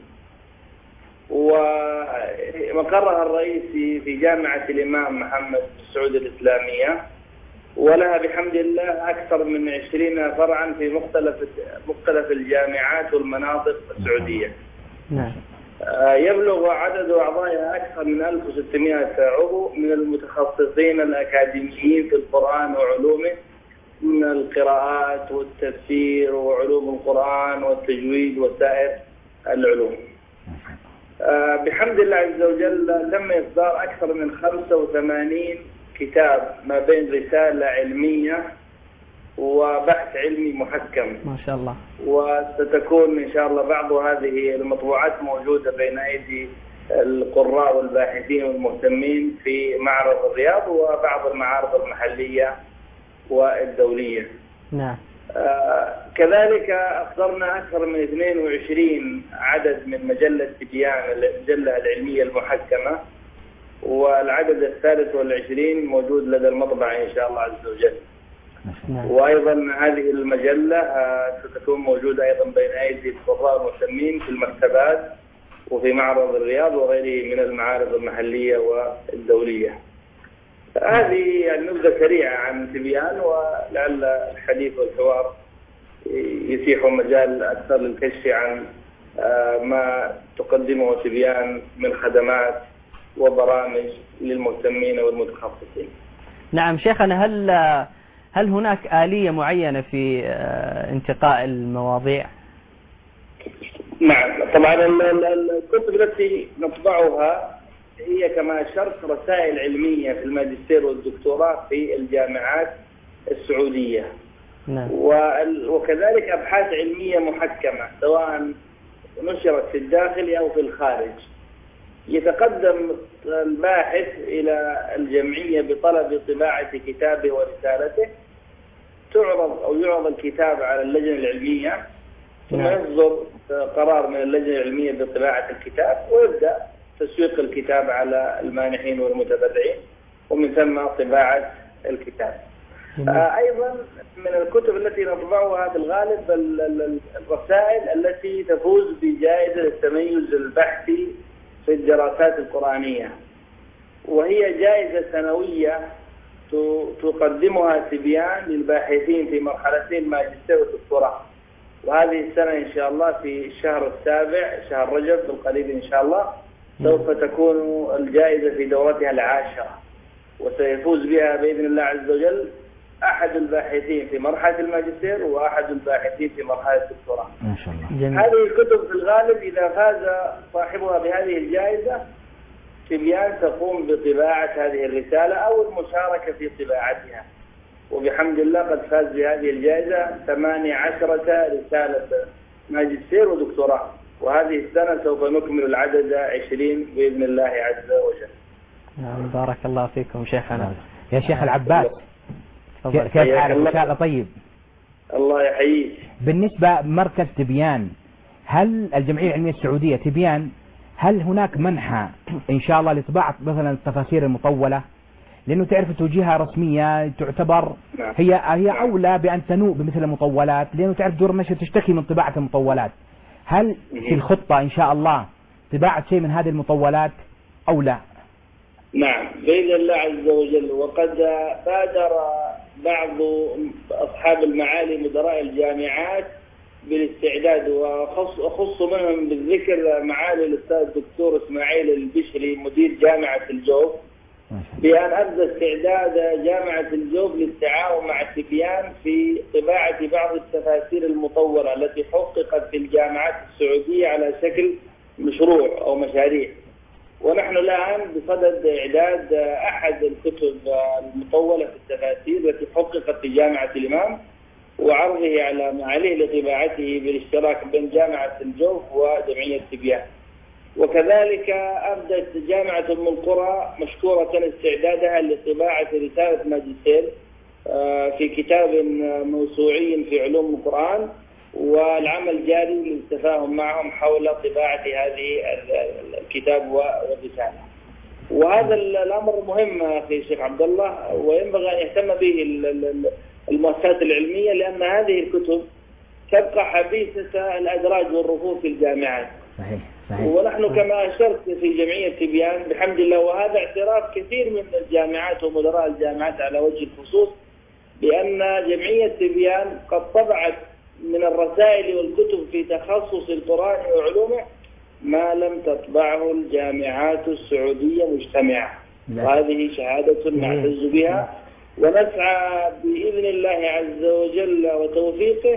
ومقرها الرئيسي في جامعة الإمام محمد بن سعود الإسلامية، ولها بحمد الله أكثر من عشرين فرعا في مختلف مختلف الجامعات والمناطق السعودية. نعم. يبلغ عدد أعضائها أكثر من ألف وستمائة عضو من المتخصصين الأكاديميين في القرآن وعلومه، من القراءات والتفسير وعلوم القرآن والتجويد وسائر العلوم. بحمد الله عز وجل تم إصدار أكثر من خمسة وثمانين كتاب ما بين رسالة علمية وبحث علمي محكم ما شاء الله. وستكون إن شاء الله بعض هذه المطبوعات موجودة بين أيدي القراء والباحثين والمهتمين في معرض الرياض وبعض المعارض المحلية والدولية. نعم. آه كذلك أصدرنا أكثر من اثنين وعشرين عدد من مجلة تبيان، المجلة العلمية المحكمة، والعدد الثالث والعشرين موجود لدى المطبعة إن شاء الله عز وجل. نعم. وأيضا هذه المجلة آه ستكون موجودة أيضا بين أيدي القراء والمهتمين في المكتبات وفي معرض الرياض وغيره من المعارض المحلية والدولية. هذه يعني نبذة سريعة عن تبيان، ولعل الحديث والحوار يتيح مجال أكثر للكشف عن ما تقدمه تبيان من خدمات وبرامج للمهتمين والمتخصصين. نعم شيخنا، هل هل هناك آلية معينة في انتقاء المواضيع؟ نعم طبعا الكتب التي نطبعها هي كما أشرت رسائل علمية في الماجستير والدكتوراه في الجامعات السعودية. نعم. وكذلك أبحاث علمية محكمة سواء نشرت في الداخل أو في الخارج. يتقدم الباحث إلى الجمعية بطلب طباعة كتابه ورسالته، تعرض أو يعرض الكتاب على اللجنة العلمية، ثم يصدر قرار من اللجنة العلمية بطباعة الكتاب، ويبدأ تسويق الكتاب على المانحين والمتبرعين، ومن ثم طباعة الكتاب. آه أيضا من الكتب التي نطبعها في الغالب الرسائل التي تفوز بجائزة التميز البحثي في الدراسات القرآنية، وهي جائزة سنوية تقدمها تبيان للباحثين في مرحلتين ماجستير والدكتوراه. وهذه السنة إن شاء الله في الشهر السابع شهر رجب بالقريب إن شاء الله سوف تكون الجائزة في دورتها العاشرة، وسيفوز بها بإذن الله عز وجل أحد الباحثين في مرحلة الماجستير وأحد الباحثين في مرحلة الدكتوراه. ما شاء الله. هذه الكتب في الغالب إذا فاز صاحبها بهذه الجائزة تبيان تقوم بطباعة هذه الرسالة أو المشاركة في طباعتها. وبحمد الله قد فاز بهذه الجائزة ثمانية عشرة رسالة ماجستير ودكتوراه، وهذه السنة سوف نكمل العدد عشرين بإذن الله عز وجل. نعم بارك الله فيكم شيخنا. يا شيخ العباس كيف حالك؟ إن شاء الله طيب. الله يحييك. بالنسبة مركز تبيان، هل الجمعية العلمية السعودية تبيان هل هناك منحة إن شاء الله لطباعة مثلا التفاسير المطولة؟ لأنه تعرف توجيهها رسمية تعتبر هي هي أولى بأن تنوء بمثل المطولات، لأنه تعرف دور النشر تشتكي من طباعة المطولات. هل في الخطة إن شاء الله طباعة شيء من هذه المطولات أو لا؟ نعم بإذن الله عز وجل. وقد بادر بعض أصحاب المعالي مدراء الجامعات بالاستعداد، وأخص منهم بالذكر معالي الأستاذ الدكتور إسماعيل البشري مدير جامعة الجوف، بأن أبدأ استعداد جامعة الجوف للتعاون مع التبيان في طباعة بعض التفاسير المطولة التي حققت في الجامعات السعودية على شكل مشروع أو مشاريع. ونحن الآن بصدد إعداد أحد الكتب المطولة في التفاسير التي حققت في جامعة الإمام وعرضه على معاليه لطباعته بالاشتراك بين جامعة الجوف وجمعية تبيان. وكذلك أبدت جامعة أم القرى مشكورة استعدادها لطباعة رسالة ماجستير في كتاب موسوعي في علوم القرآن، والعمل جاري للتفاهم معهم حول طباعة هذه الكتاب والرسالة. وهذا الأمر مهم أخي الشيخ عبد الله، وينبغي أن يهتم به المؤسسات العلمية، لأن هذه الكتب تبقى حبيسة الأدراج والرفوف في الجامعات. صحيح. صحيح. ونحن كما أشرت في جمعية تبيان بحمد الله، وهذا اعتراف كثير من الجامعات ومدراء الجامعات على وجه الخصوص، بأن جمعية تبيان قد طبعت من الرسائل والكتب في تخصص القرآن وعلومه ما لم تطبعه الجامعات السعودية مجتمعة، وهذه شهادة نعتز بها، ونسعى بإذن الله عز وجل وتوفيقه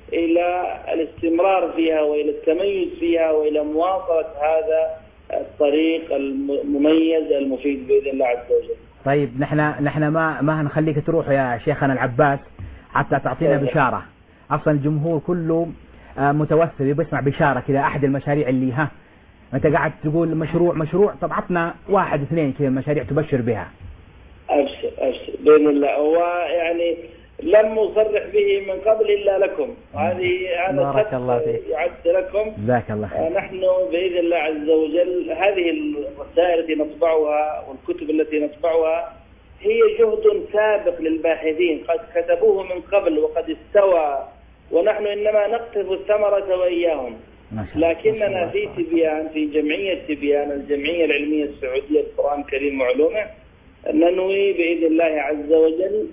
إلى الاستمرار فيها وإلى التميز فيها وإلى مواصلة هذا الطريق المميز المفيد بإذن الله عز وجل. طيب نحن نحن ما ما هنخليك تروح يا شيخنا العباس حتى تعطينا بشارة. أصلا الجمهور كله متوثب بيسمع بشارة كذا أحد المشاريع اللي ها أنت قاعد تقول مشروع مشروع، طب عطنا واحد اثنين كذا مشاريع تبشر بها. أبشر أبشر بإذن الله. هو يعني لم أصرح به من قبل إلا لكم، هذه هذا يعد لكم. جزاك الله خير. نحن بإذن الله عز وجل هذه الرسائل التي نطبعها والكتب التي نطبعها هي جهد سابق للباحثين قد كتبوه من قبل وقد استوى، ونحن إنما نقطف الثمرة وإياهم. لكننا في تبيان في جمعية تبيان الجمعية العلمية السعودية للقرآن الكريم وعلومه ننوي بإذن الله عز وجل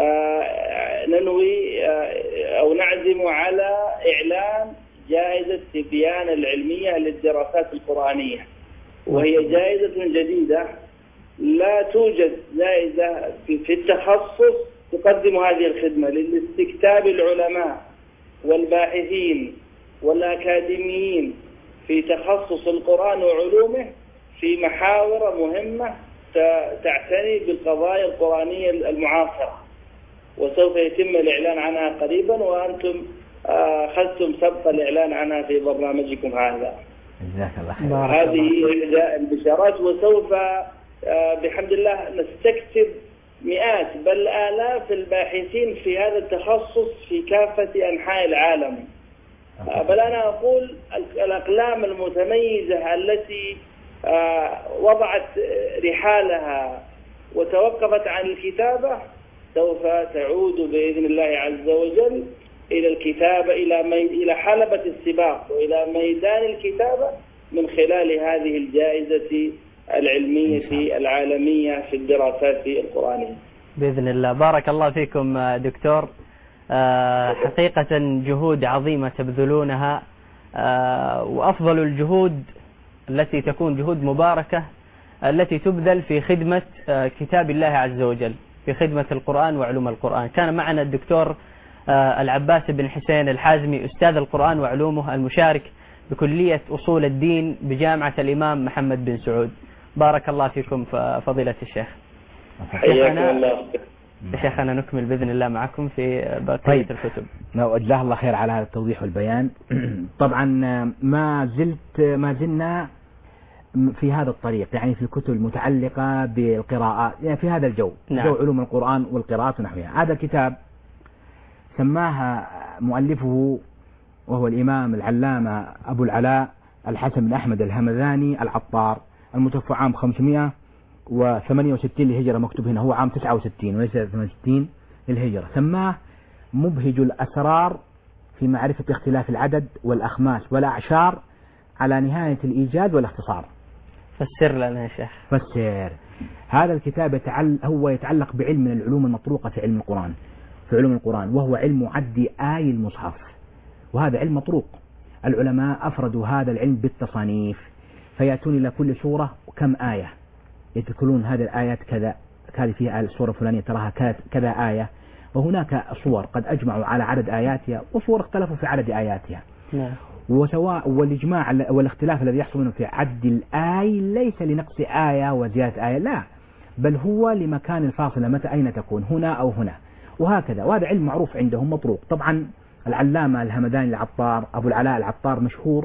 آه ننوي آه أو نعزم على إعلان جائزة تبيان العلمية للدراسات القرآنية، وهي جائزة جديدة لا توجد جائزة في التخصص تقدم هذه الخدمة للاستكتاب العلماء والباحثين والأكاديميين في تخصص القرآن وعلومه في محاور مهمة تعتني بالقضايا القرآنية المعاصرة، وسوف يتم الإعلان عنها قريبا، وأنتم أخذتم سبق الإعلان عنها في برنامجكم هذا. جزاك الله خير. هذه إحدى البشارات، وسوف بحمد الله نستكتب مئات بل آلاف الباحثين في هذا التخصص في كافة أنحاء العالم. بل أنا أقول الأقلام المتميزة التي وضعت رحالها وتوقفت عن الكتابة سوف تعود بإذن الله عز وجل إلى الكتابة، إلى مي... إلى حلبة السباق وإلى ميدان الكتابة من خلال هذه الجائزة العلمية العالمية في الدراسات القرآنية بإذن الله. بارك الله فيكم دكتور، حقيقة جهود عظيمة تبذلونها، وأفضل الجهود التي تكون جهود مباركة التي تبذل في خدمة كتاب الله عز وجل، في خدمة القرآن وعلوم القرآن. كان معنا الدكتور العباس بن حسين الحازمي أستاذ القرآن وعلومه المشارك بكلية أصول الدين بجامعة الإمام محمد بن سعود. بارك الله فيكم فضيلة الشيخ. حياكم الله. شيخنا نكمل بإذن الله معكم في بقية طيب. الكتب. جزاه الله خير على هذا التوضيح والبيان. طبعا ما زلت ما زلنا في هذا الطريق، يعني في الكتب المتعلقة بالقراءات، يعني في هذا الجو، نعم. جو علوم القرآن والقراءات ونحوها. هذا كتاب سماها مؤلفه وهو الإمام العلامة أبو العلاء الحسن بن أحمد الهمذاني العطار، المتوفى عام خمسمائة وثمانية وستين للهجرة، مكتوب هنا هو عام تسعة وستين وليس ثمانية وستين للهجرة. سماه مبهج الأسرار في معرفة اختلاف العدد والأخماس والأعشار على نهاية الإيجاد والاختصار. فسر لنا يا شيخ. فسر. هذا الكتاب يتعلق هو يتعلق بعلم من العلوم المطروقة في علم القرآن، في علوم القرآن، وهو علم عد آي المصحف، وهذا علم مطروق. العلماء أفردوا هذا العلم بالتصانيف، فيأتون إلى كل سورة كم آية، يذكرون هذه الآيات كذا، هذه فيها السورة الفلانية تراها كذا آية، وهناك صور قد أجمعوا على عدد آياتها وصور اختلفوا في عدد آياتها. نعم. وسواء والإجماع والاختلاف الذي يحصل منه في عد الآي ليس لنقص آية وزيادة آية، لا، بل هو لمكان الفاصلة، متى أين تكون، هنا أو هنا، وهكذا. وهذا علم معروف عندهم مطروق. طبعا العلامة الهمذاني العطار أبو العلاء العطار مشهور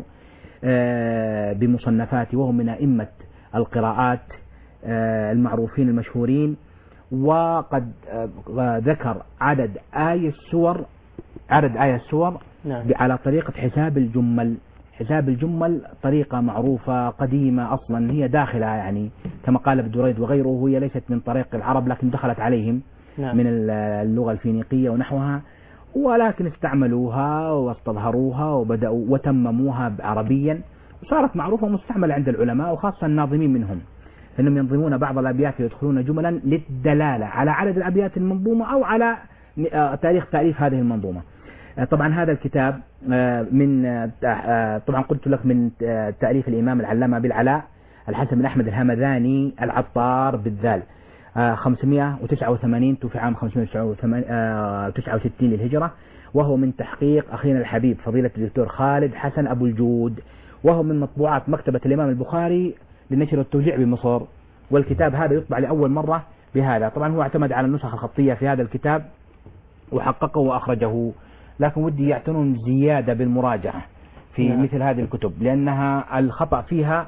بمصنفاته، وهو من أئمة القراءات المعروفين المشهورين، وقد ذكر عدد آي السور عدد آي السور نعم. على طريقة حساب الجمل. حساب الجمل طريقة معروفة قديمة أصلا، هي داخلة يعني كما قال ابن دريد وغيره، هي ليست من طريق العرب لكن دخلت عليهم نعم. من اللغة الفينيقية ونحوها، ولكن استعملوها واستظهروها وبدأوا وتمموها عربيا، وصارت معروفة ومستعملة عند العلماء وخاصة الناظمين منهم، فإنهم ينظمون بعض الأبيات ويدخلون جملا للدلالة على عدد الأبيات المنظومة أو على تاريخ تأليف هذه المنظومة. طبعا هذا الكتاب من طبعا قلت لك من تأليف الإمام العلامة أبي العلاء الحسن بن أحمد الهمذاني العطار بالذال، خمسمائة وتسعة وثمانين توفي عام خمسمائة وتسعة وستين للهجرة، وهو من تحقيق أخينا الحبيب فضيلة الدكتور خالد حسن أبو الجود، وهو من مطبوعات مكتبة الإمام البخاري للنشر والتوزيع بمصر. والكتاب هذا يطبع لأول مرة بهذا. طبعا هو اعتمد على النسخ الخطية في هذا الكتاب وحققه وأخرجه، لكن ودي يعتنون زيادة بالمراجعة في نعم. مثل هذه الكتب، لأنها الخطأ فيها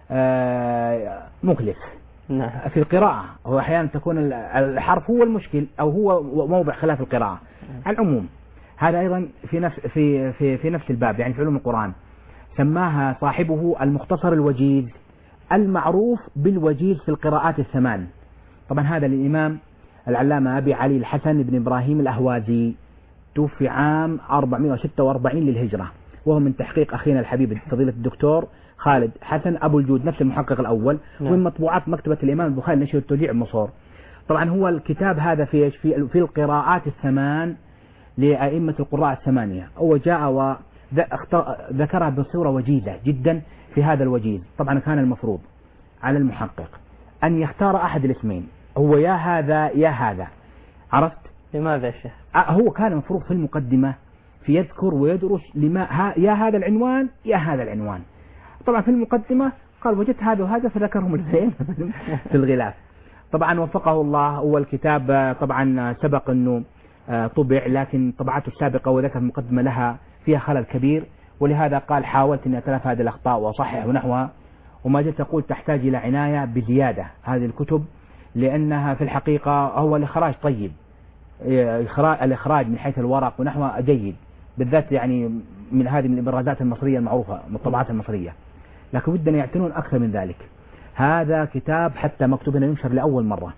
مكلف نعم. في القراءة، هو أحيانا تكون الحرف هو المشكل أو هو موضع خلاف القراءة. على العموم هذا أيضا في نفس في في في نفس الباب، يعني في علوم القرآن، سماها صاحبه المختصر الوجيز المعروف بالوجيز في القراءات الثمان. طبعا هذا الإمام العلامة أبي علي الحسن بن إبراهيم الأهوازي، توفي عام أربعمائة وستة وأربعين للهجرة، وهو من تحقيق أخينا الحبيب فضيلة الدكتور خالد حسن أبو الجود، نفس المحقق الأول، نعم. ومن مطبوعات مكتبة الإمام البخاري نشر التوزيع مصر. طبعا هو الكتاب هذا في في في القراءات الثمان لأئمة القراء الثمانية، هو جاء وذكرها بصورة وجيزة جدا في هذا الوجيز. طبعا كان المفروض على المحقق أن يختار أحد الاسمين، هو يا هذا يا هذا، عرفت؟ لماذا يا شيخ؟ هو كان المفروض في المقدمة في يذكر ويدرس لما ها يا هذا العنوان يا هذا العنوان. طبعا في المقدمة قال وجدت هذا وهذا فذكرهم الاثنين في الغلاف. طبعا وفقه الله. هو الكتاب طبعا سبق أنه طبع، لكن طبعته السابقة وذكر المقدمة لها فيها خلل كبير، ولهذا قال حاولت أن أتلافى هذه الأخطاء وأصحح ونحوها، وما زلت أقول تحتاج إلى عناية بزيادة هذه الكتب، لأنها في الحقيقة هو الإخراج طيب، الإخراج من حيث الورق ونحوه جيد، بالذات يعني من هذه من الإبرازات المصرية المعروفة من الطبعات المصرية، لكن بدنا يعتنون أكثر من ذلك. هذا كتاب حتى مكتوب هنا ينشر لأول مرة،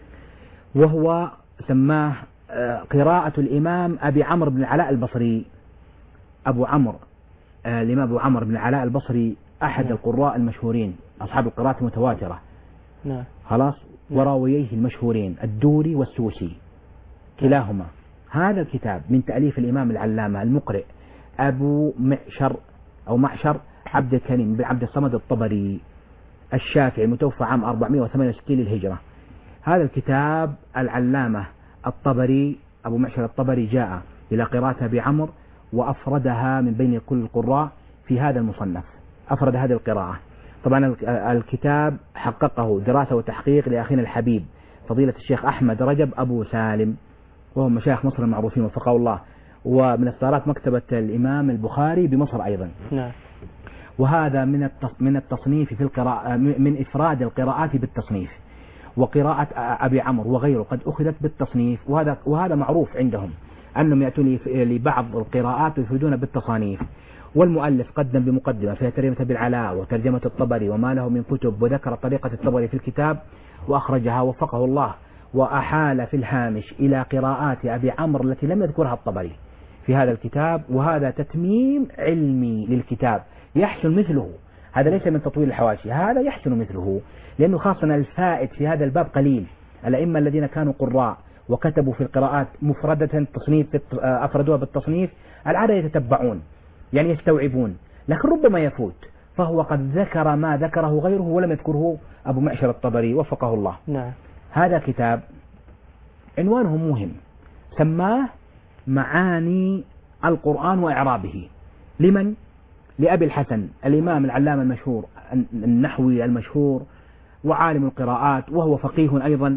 وهو سماه قراءة الإمام أبي عمرو بن العلاء البصري. أبو عمرو الإمام أبو عمرو بن العلاء البصري أحد نعم. القراء المشهورين أصحاب القراءات المتواترة نعم. خلاص نعم. وراويه المشهورين الدوري والسوسي كلاهما. هذا الكتاب من تأليف الإمام العلامة المقرئ أبو معشر أو معشر عبد الكريم بن عبد الصمد الطبري الشافعي، متوفى عام أربعمائة وثمانية وستين للهجرة. هذا الكتاب العلامة الطبري أبو معشر الطبري جاء إلى قراءة أبي عمرو وأفردها من بين كل القراء في هذا المصنف، أفرد هذه القراءة. طبعا الكتاب حققه دراسة وتحقيق لأخينا الحبيب فضيلة الشيخ أحمد رجب أبو سالم، وهو مشايخ مصر المعروفين وفقه الله، ومن إصدارات مكتبة الإمام البخاري بمصر أيضا. نعم. وهذا من من التصنيف في القراءة، من إفراد القراءات بالتصنيف، وقراءة أبي عمرو وغيره قد أخذت بالتصنيف، وهذا وهذا معروف عندهم أنهم يأتون لبعض القراءات ويفردون بالتصانيف. والمؤلف قدم بمقدمة فيها ترجمة أبي العلاء وترجمة الطبري وما له من كتب، وذكر طريقة الطبري في الكتاب وأخرجها وفقه الله، وأحال في الهامش إلى قراءات أبي عمرو التي لم يذكرها الطبري في هذا الكتاب، وهذا تتميم علمي للكتاب يحسن مثله. هذا ليس من تطويل الحواشي، هذا يحسن مثله، لأنه خاصة الفائد في هذا الباب قليل. الأئمة الذين كانوا قراء وكتبوا في القراءات مفردة تصنيف أفردوها بالتصنيف العادة يتتبعون، يعني يستوعبون، لكن ربما يفوت، فهو قد ذكر ما ذكره غيره ولم يذكره أبو معشر الطبري وفقه الله. نعم. هذا كتاب عنوانه مهم، سماه معاني القرآن وإعرابه. لمن؟ لأبي الحسن الإمام العلامة المشهور النحوي المشهور وعالم القراءات، وهو فقيه أيضا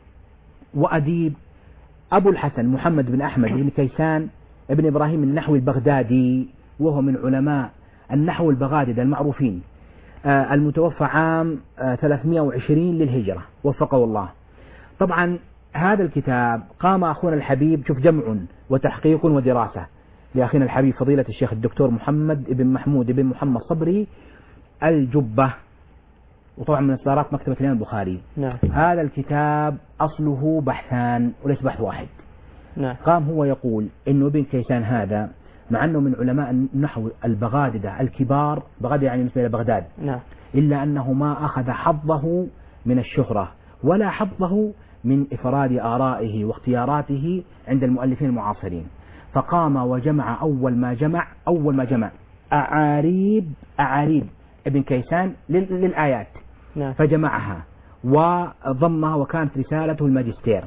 وأديب، أبو الحسن محمد بن أحمد بن كيسان ابن إبراهيم النحوي البغدادي، وهو من علماء النحو البغاددة المعروفين، آه المتوفى عام آه ثلاثمائة وعشرين للهجرة وفقه الله. طبعا هذا الكتاب قام أخونا الحبيب، شوف، جمع وتحقيق ودراسة لأخينا الحبيب فضيلة الشيخ الدكتور محمد بن محمود بن محمد صبري الجبة، وطبعا من إصدارات مكتبة الإمام البخاري. نعم. هذا الكتاب أصله بحثان وليس بحث واحد. نعم. قام هو يقول إنه ابن كيسان هذا مع أنه من علماء النحو البغاددة الكبار، بغداد يعني مثل بغداد، نعم، إلا أنه ما أخذ حظه من الشهرة ولا حظه من إفراد آرائه واختياراته عند المؤلفين المعاصرين، فقام وجمع أول ما جمع أول ما جمع أعاريب أعاريب ابن كيسان للآيات. نعم. فجمعها وضمها وكانت رسالته الماجستير.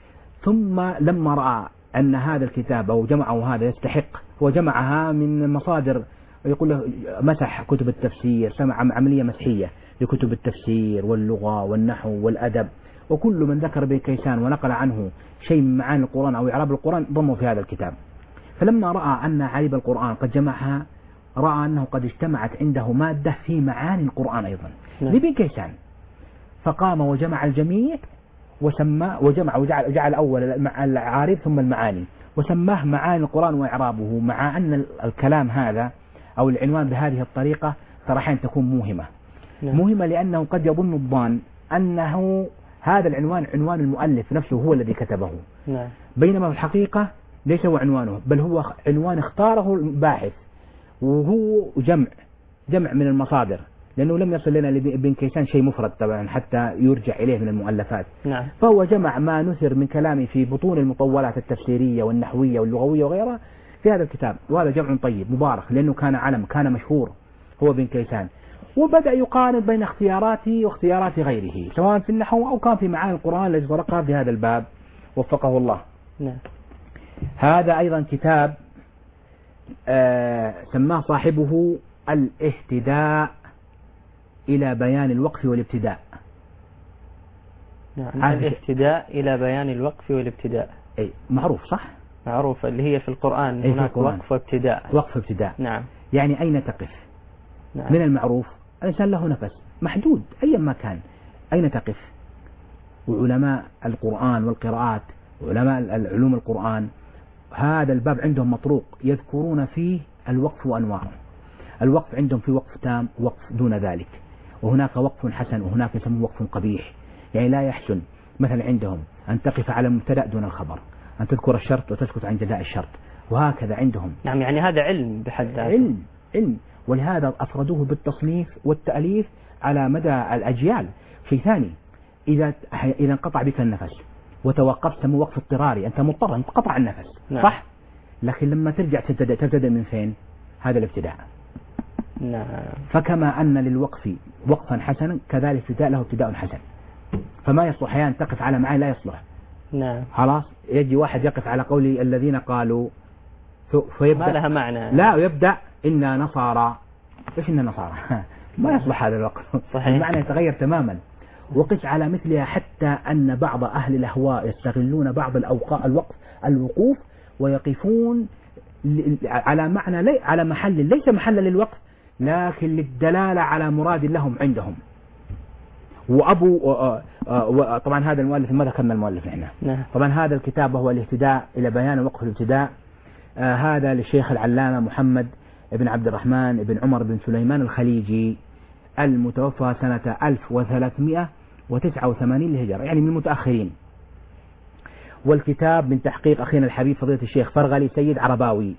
ثم لما رأى أن هذا الكتاب أو جمعه هذا يستحق، هو جمعها من مصادر يقول له مسح كتب التفسير، سمع عملية مسحية لكتب التفسير واللغة والنحو والأدب، وكل من ذكر ابن كيسان ونقل عنه شيء من معاني القرآن أو إعراب القرآن ضمه في هذا الكتاب. فلما رأى أن عريب القرآن قد جمعها، رأى أنه قد اجتمعت عنده مادة في معاني القرآن أيضا لابن كيسان، فقام وجمع الجميع وسمى وجمع وجعل جعل أول العارض ثم المعاني، وسماه معاني القرآن وإعرابه، مع أن الكلام هذا أو العنوان بهذه الطريقة صراحة تكون موهمة. نعم. موهمة لأنه قد يظن الظان أنه هذا العنوان عنوان المؤلف نفسه هو الذي كتبه. نعم. بينما في الحقيقة ليس هو عنوانه، بل هو عنوان اختاره الباحث، وهو جمع جمع من المصادر، لأنه لم يصل لنا لابن كيسان شيء مفرد طبعا حتى يرجع إليه من المؤلفات. نعم. فهو جمع ما نثر من كلامه في بطون المطولات التفسيرية والنحوية واللغوية وغيرها في هذا الكتاب، وهذا جمع طيب مبارك لأنه كان علم، كان مشهور هو ابن كيسان، وبدأ يقارن بين اختياراته واختيارات غيره سواء في النحو أو كان في معاني القرآن الذي طرقها في هذا الباب وفقه الله. نعم. هذا أيضا كتاب آه سماه صاحبه الاهتداء إلى بيان الوقف والابتداء. نعم. الاهتداء إلى بيان الوقف والابتداء، أي معروف صح؟ معروف، اللي هي في القرآن أي هناك في القرآن. وقف وابتداء. وقف ابتداء. نعم. يعني أين تقف؟ نعم. من المعروف الإنسان له نفس محدود أيا ما كان، أين تقف؟ وعلماء القرآن والقراءات وعلماء العلوم القرآن هذا الباب عندهم مطروق، يذكرون فيه الوقف وأنواعه. الوقف عندهم في وقف تام، وقف دون ذلك، وهناك وقف حسن وهناك يسمى وقف قبيح، يعني لا يحسن مثلا عندهم أن تقف على المبتدأ دون الخبر، أن تذكر الشرط وتسكت عن جزاء الشرط، وهكذا عندهم. نعم، يعني هذا علم بحد ذاته. علم علم ولهذا أفردوه بالتصنيف والتأليف على مدى الأجيال. شيء ثاني، إذا إذا انقطع بك النفس وتوقفت سموه وقف اضطراري، أنت مضطر انقطع النفس. نعم. صح؟ لكن لما ترجع تبتدأ تبتدأ من فين؟ هذا الابتداء. نعم. فكما أن للوقف وقفا حسنا كذلك ابتداء له ابتداء حسن، فما يصلح أحيانا تقف على معاني لا يصلح. نعم. خلاص يجي واحد يقف على قول الذين قالوا فيبدأ ما لها معنى. لا، ويبدأ إنا نصارى. إيش إنا نصارى؟ ما يصلح هذا الوقف. صحيح. المعنى يتغير تماما. وقس على مثلها، حتى أن بعض أهل الأهواء يستغلون بعض الأوقات الوقف الوقوف ويقفون على معنى لي على محل ليس محلا للوقف، لكن للدلالة على مراد لهم عندهم. وأبو طبعا هذا المؤلف ما ذكرنا المؤلف نحن. طبعا هذا الكتاب هو الاهتداء إلى بيان وقف الابتداء. آه هذا للشيخ العلامة محمد بن عبد الرحمن بن عمر بن سليمان الخليجي، المتوفى سنة ألف وثلاثمائة وتسعة وثمانين للهجرة، يعني من المتأخرين. والكتاب من تحقيق أخينا الحبيب فضيلة الشيخ فرغلي سيد عرباوي،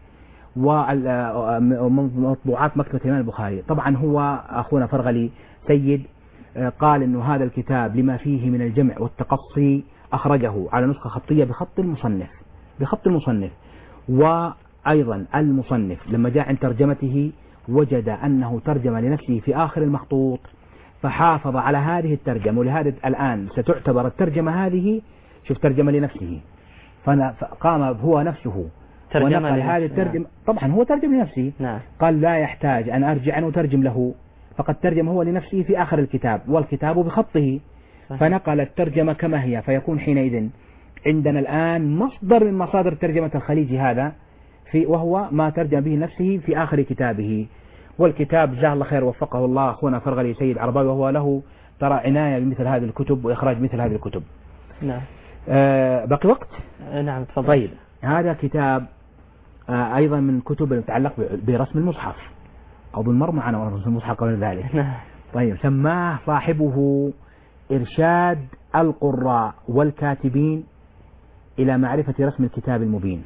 ومطبوعات مكتبة الإمام البخاري. طبعا هو أخونا فرغلي سيد قال إنه هذا الكتاب لما فيه من الجمع والتقصي أخرجه على نسخة خطية بخط المصنف بخط المصنف وأيضا المصنف لما جاء عند ترجمته وجد أنه ترجم لنفسه في آخر المخطوط، فحافظ على هذه الترجمة، ولهذا الآن ستعتبر الترجمة هذه شوف ترجمة لنفسه، فقام هو نفسه ونقل هذه الترجمة. طبعا هو ترجم لنفسه. نعم. قال لا يحتاج أن أرجع أن أترجم له، فقد ترجم هو لنفسه في آخر الكتاب، والكتاب بخطه، فنقل الترجمة كما هي، فيكون حينئذ عندنا الآن مصدر من مصادر ترجمة الخليجي هذا في وهو ما ترجم به نفسه في آخر كتابه. والكتاب جزاه الله خير وفقه الله أخونا فرغلي سيد عرباوي، وهو له ترى عناية بمثل هذه الكتب وإخراج مثل هذه الكتب. نعم. آه باقي وقت؟ نعم تفضل. طيب هذا كتاب آه أيضا من الكتب اللي تتعلق برسم المصحف، أظن مر معنا رسم المصحف قبل ذلك. نعم. طيب سماه صاحبه إرشاد القراء والكاتبين إلى معرفة رسم الكتاب المبين.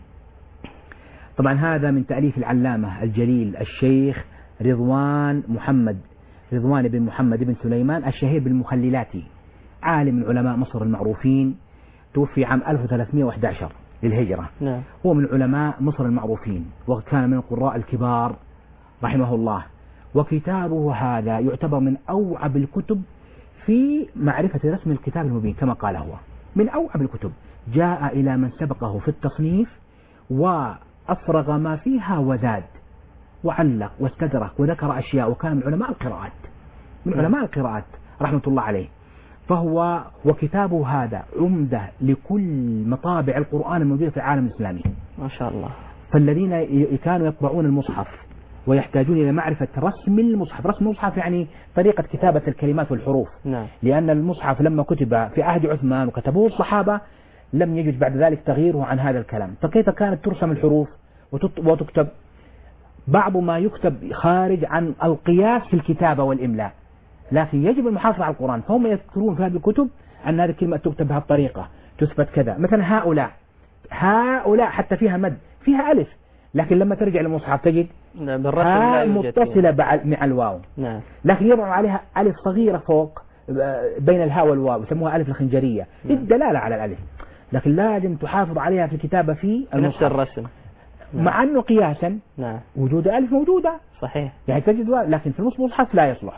طبعا هذا من تأليف العلامة الجليل الشيخ رضوان محمد رضوان بن محمد بن سليمان الشهير بالمخللاتي، عالم من علماء مصر المعروفين، توفي عام ألف وثلاثمائة وأحد عشر للهجرة. نعم. هو من علماء مصر المعروفين وكان من القراء الكبار رحمه الله، وكتابه هذا يعتبر من أوعب الكتب في معرفة رسم الكتاب المبين كما قال هو، من أوعب الكتب، جاء إلى من سبقه في التصنيف وأفرغ ما فيها وزاد وعلق واستدرك وذكر أشياء، وكان من علماء القراءات من علماء القراءات رحمة الله عليه. فهو وكتابه هذا عمدة لكل مطابع القرآن الموجودة في العالم الإسلامي ما شاء الله. فالذين كانوا يطبعون المصحف ويحتاجون إلى معرفة رسم المصحف، رسم المصحف يعني طريقة كتابة الكلمات والحروف. نعم. لأن المصحف لما كتب في عهد عثمان وكتبوه الصحابة لم يجد بعد ذلك تغييره عن هذا الكلام، فكيف كانت ترسم الحروف وتكتب؟ بعض ما يكتب خارج عن القياس في الكتابة والإملاء، لكن يجب المحافظة على القرآن، فهم يذكرون في هذه الكتب أن هذه الكلمة تكتب بهذه الطريقة، تثبت كذا، مثلا هؤلاء هؤلاء حتى فيها مد، فيها ألف، لكن لما ترجع للمصحف تجد ها متصلة مع الواو. نعم. لكن يضع عليها ألف صغيرة فوق بين الهاء والواو، يسموها ألف الخنجرية للدلالة على الألف، لكن لازم تحافظ عليها في الكتابة في نفس الرسم. نعم. مع أنه قياسا نعم. وجود ألف موجودة صحيح، يعني تجد، لكن في المصحف لا يصلح.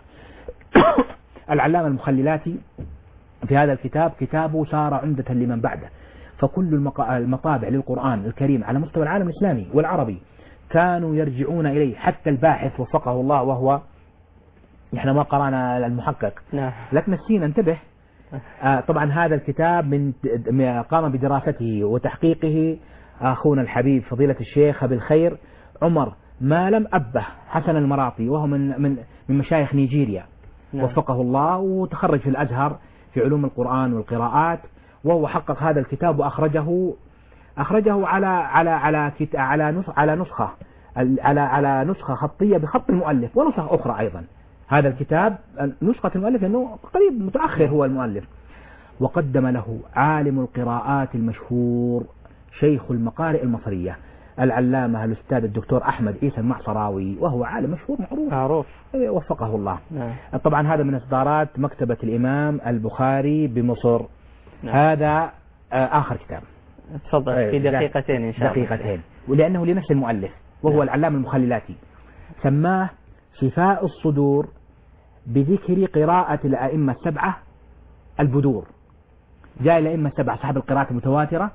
العلامة المخللاتي في هذا الكتاب كتابه صار عمدة لمن بعده، فكل المطابع للقرآن الكريم على مستوى العالم الإسلامي والعربي كانوا يرجعون إليه، حتى الباحث وفقه الله وهو نحن ما قرأنا المحقق. نعم. لكن نسينا انتبه. آه طبعا هذا الكتاب من قام بدراسته وتحقيقه أخونا الحبيب فضيلة الشيخ بالخير عمر ما لم أبه حسن المراطي، وهو من من من مشايخ نيجيريا. نعم. وفقه الله، وتخرج في الأزهر في علوم القرآن والقراءات، وهو حقق هذا الكتاب وأخرجه أخرجه على على على على نسخة على نسخة على على نسخة خطية بخط المؤلف، ونسخة أخرى أيضا. هذا الكتاب نسخة المؤلف لأنه قريب متأخر هو المؤلف، وقدم له عالم القراءات المشهور شيخ المقارئ المصرية العلامة الأستاذ الدكتور أحمد عيسى المعصراوي، وهو عالم مشهور معروف معروف وفقه الله. نعم. طبعا هذا من إصدارات مكتبة الإمام البخاري بمصر. نعم. هذا آخر كتاب. تفضل في دقيقتين إن شاء الله. دقيقتين، ولأنه لنفس المؤلف وهو نعم. العلامة المخللاتي، سماه شفاء الصدور بذكر قراءة الأئمة السبعة البدور. جاء الأئمة السبعة صاحب القراءة المتواترة،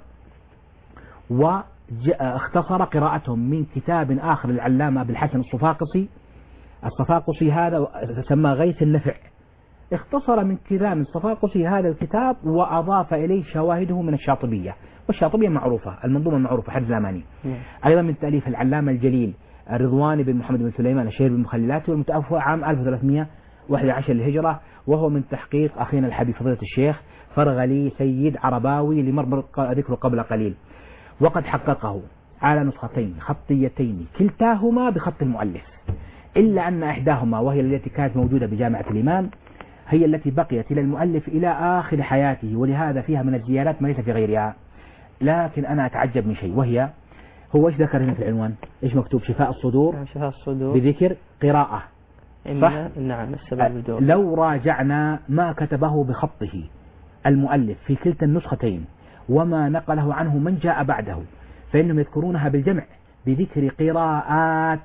واختصر قراءتهم من كتاب آخر للعلامة بالحسن الصفاقسي. الصفاقسي هذا سماه غيث النفع اختصر من كلام الصفاقسي هذا الكتاب وأضاف إليه شواهده من الشاطبية، والشاطبية معروفة، المنظومة المعروفة حد زماني. أيضا من تأليف العلامة الجليل الرضواني بن محمد بن سليمان الشهير بالمخللات، والمتوفى عام ألف وثلاثمائة وأحد عشر للهجرة، وهو من تحقيق أخينا الحبيب فضيلة الشيخ فرغلي سيد عرباوي لمر ذكره قبل قليل، وقد حققه على نسختين خطيتين كلتاهما بخط المؤلف، إلا أن إحداهما وهي التي كانت موجودة بجامعة الإمام هي التي بقيت إلى المؤلف إلى آخر حياته، ولهذا فيها من الزيادات ما ليس في غيرها. لكن أنا أتعجب من شيء، وهي هو إيش ذكر هنا في العنوان؟ إيش مكتوب؟ شفاء الصدور شفاء الصدور بذكر قراءة، صح؟ نعم. السبب الدور. لو راجعنا ما كتبه بخطه المؤلف في كلتا النسختين وما نقله عنه من جاء بعده، فإنهم يذكرونها بالجمع بذكر قراءات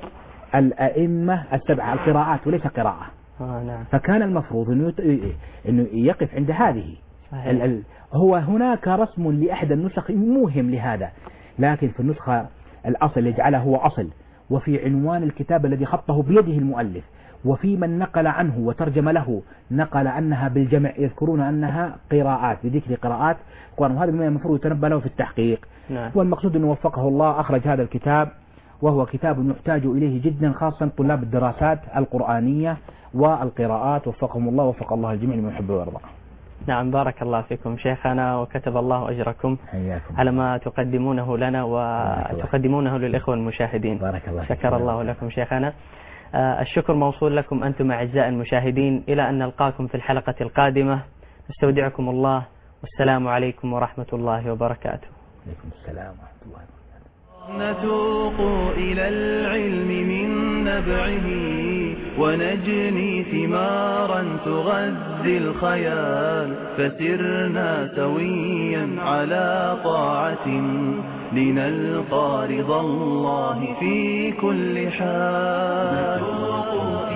الأئمة السبعة، القراءات وليس قراءة. آه نعم. فكان المفروض إنه إنه يقف عند هذه. ال ال هو هناك رسم لأحد النسخ موهم لهذا، لكن في النسخة الأصل اللي جعله هو أصل، وفي عنوان الكتاب الذي خطه بيده المؤلف، وفي من نقل عنه وترجم له نقل أنها بالجمع، يذكرون أنها قراءات بذكر قراءات قرآن، وهذا مما المفروض يتنبه له في التحقيق. نعم. والمقصود أنه وفقه الله أخرج هذا الكتاب، وهو كتاب يحتاج إليه جدا خاصة طلاب الدراسات القرآنية والقراءات، وفقهم الله وفق الله الجميع لما يحب ويرضى. نعم. بارك الله فيكم شيخنا، وكتب الله أجركم على ما تقدمونه لنا وتقدمونه للإخوة المشاهدين. بارك الله. شكر الله لكم شيخنا. آه الشكر موصول لكم أنتم أعزائي المشاهدين، إلى أن نلقاكم في الحلقة القادمة. نستودعكم الله، والسلام عليكم ورحمة الله وبركاته. عليكم السلام ورحمة الله وبركاته. نتوق إلى العلم من نبعه ونجني ثمارا تغذي الخيال، فسرنا سويا على طاعة لنلقى رضا الله في كل حال.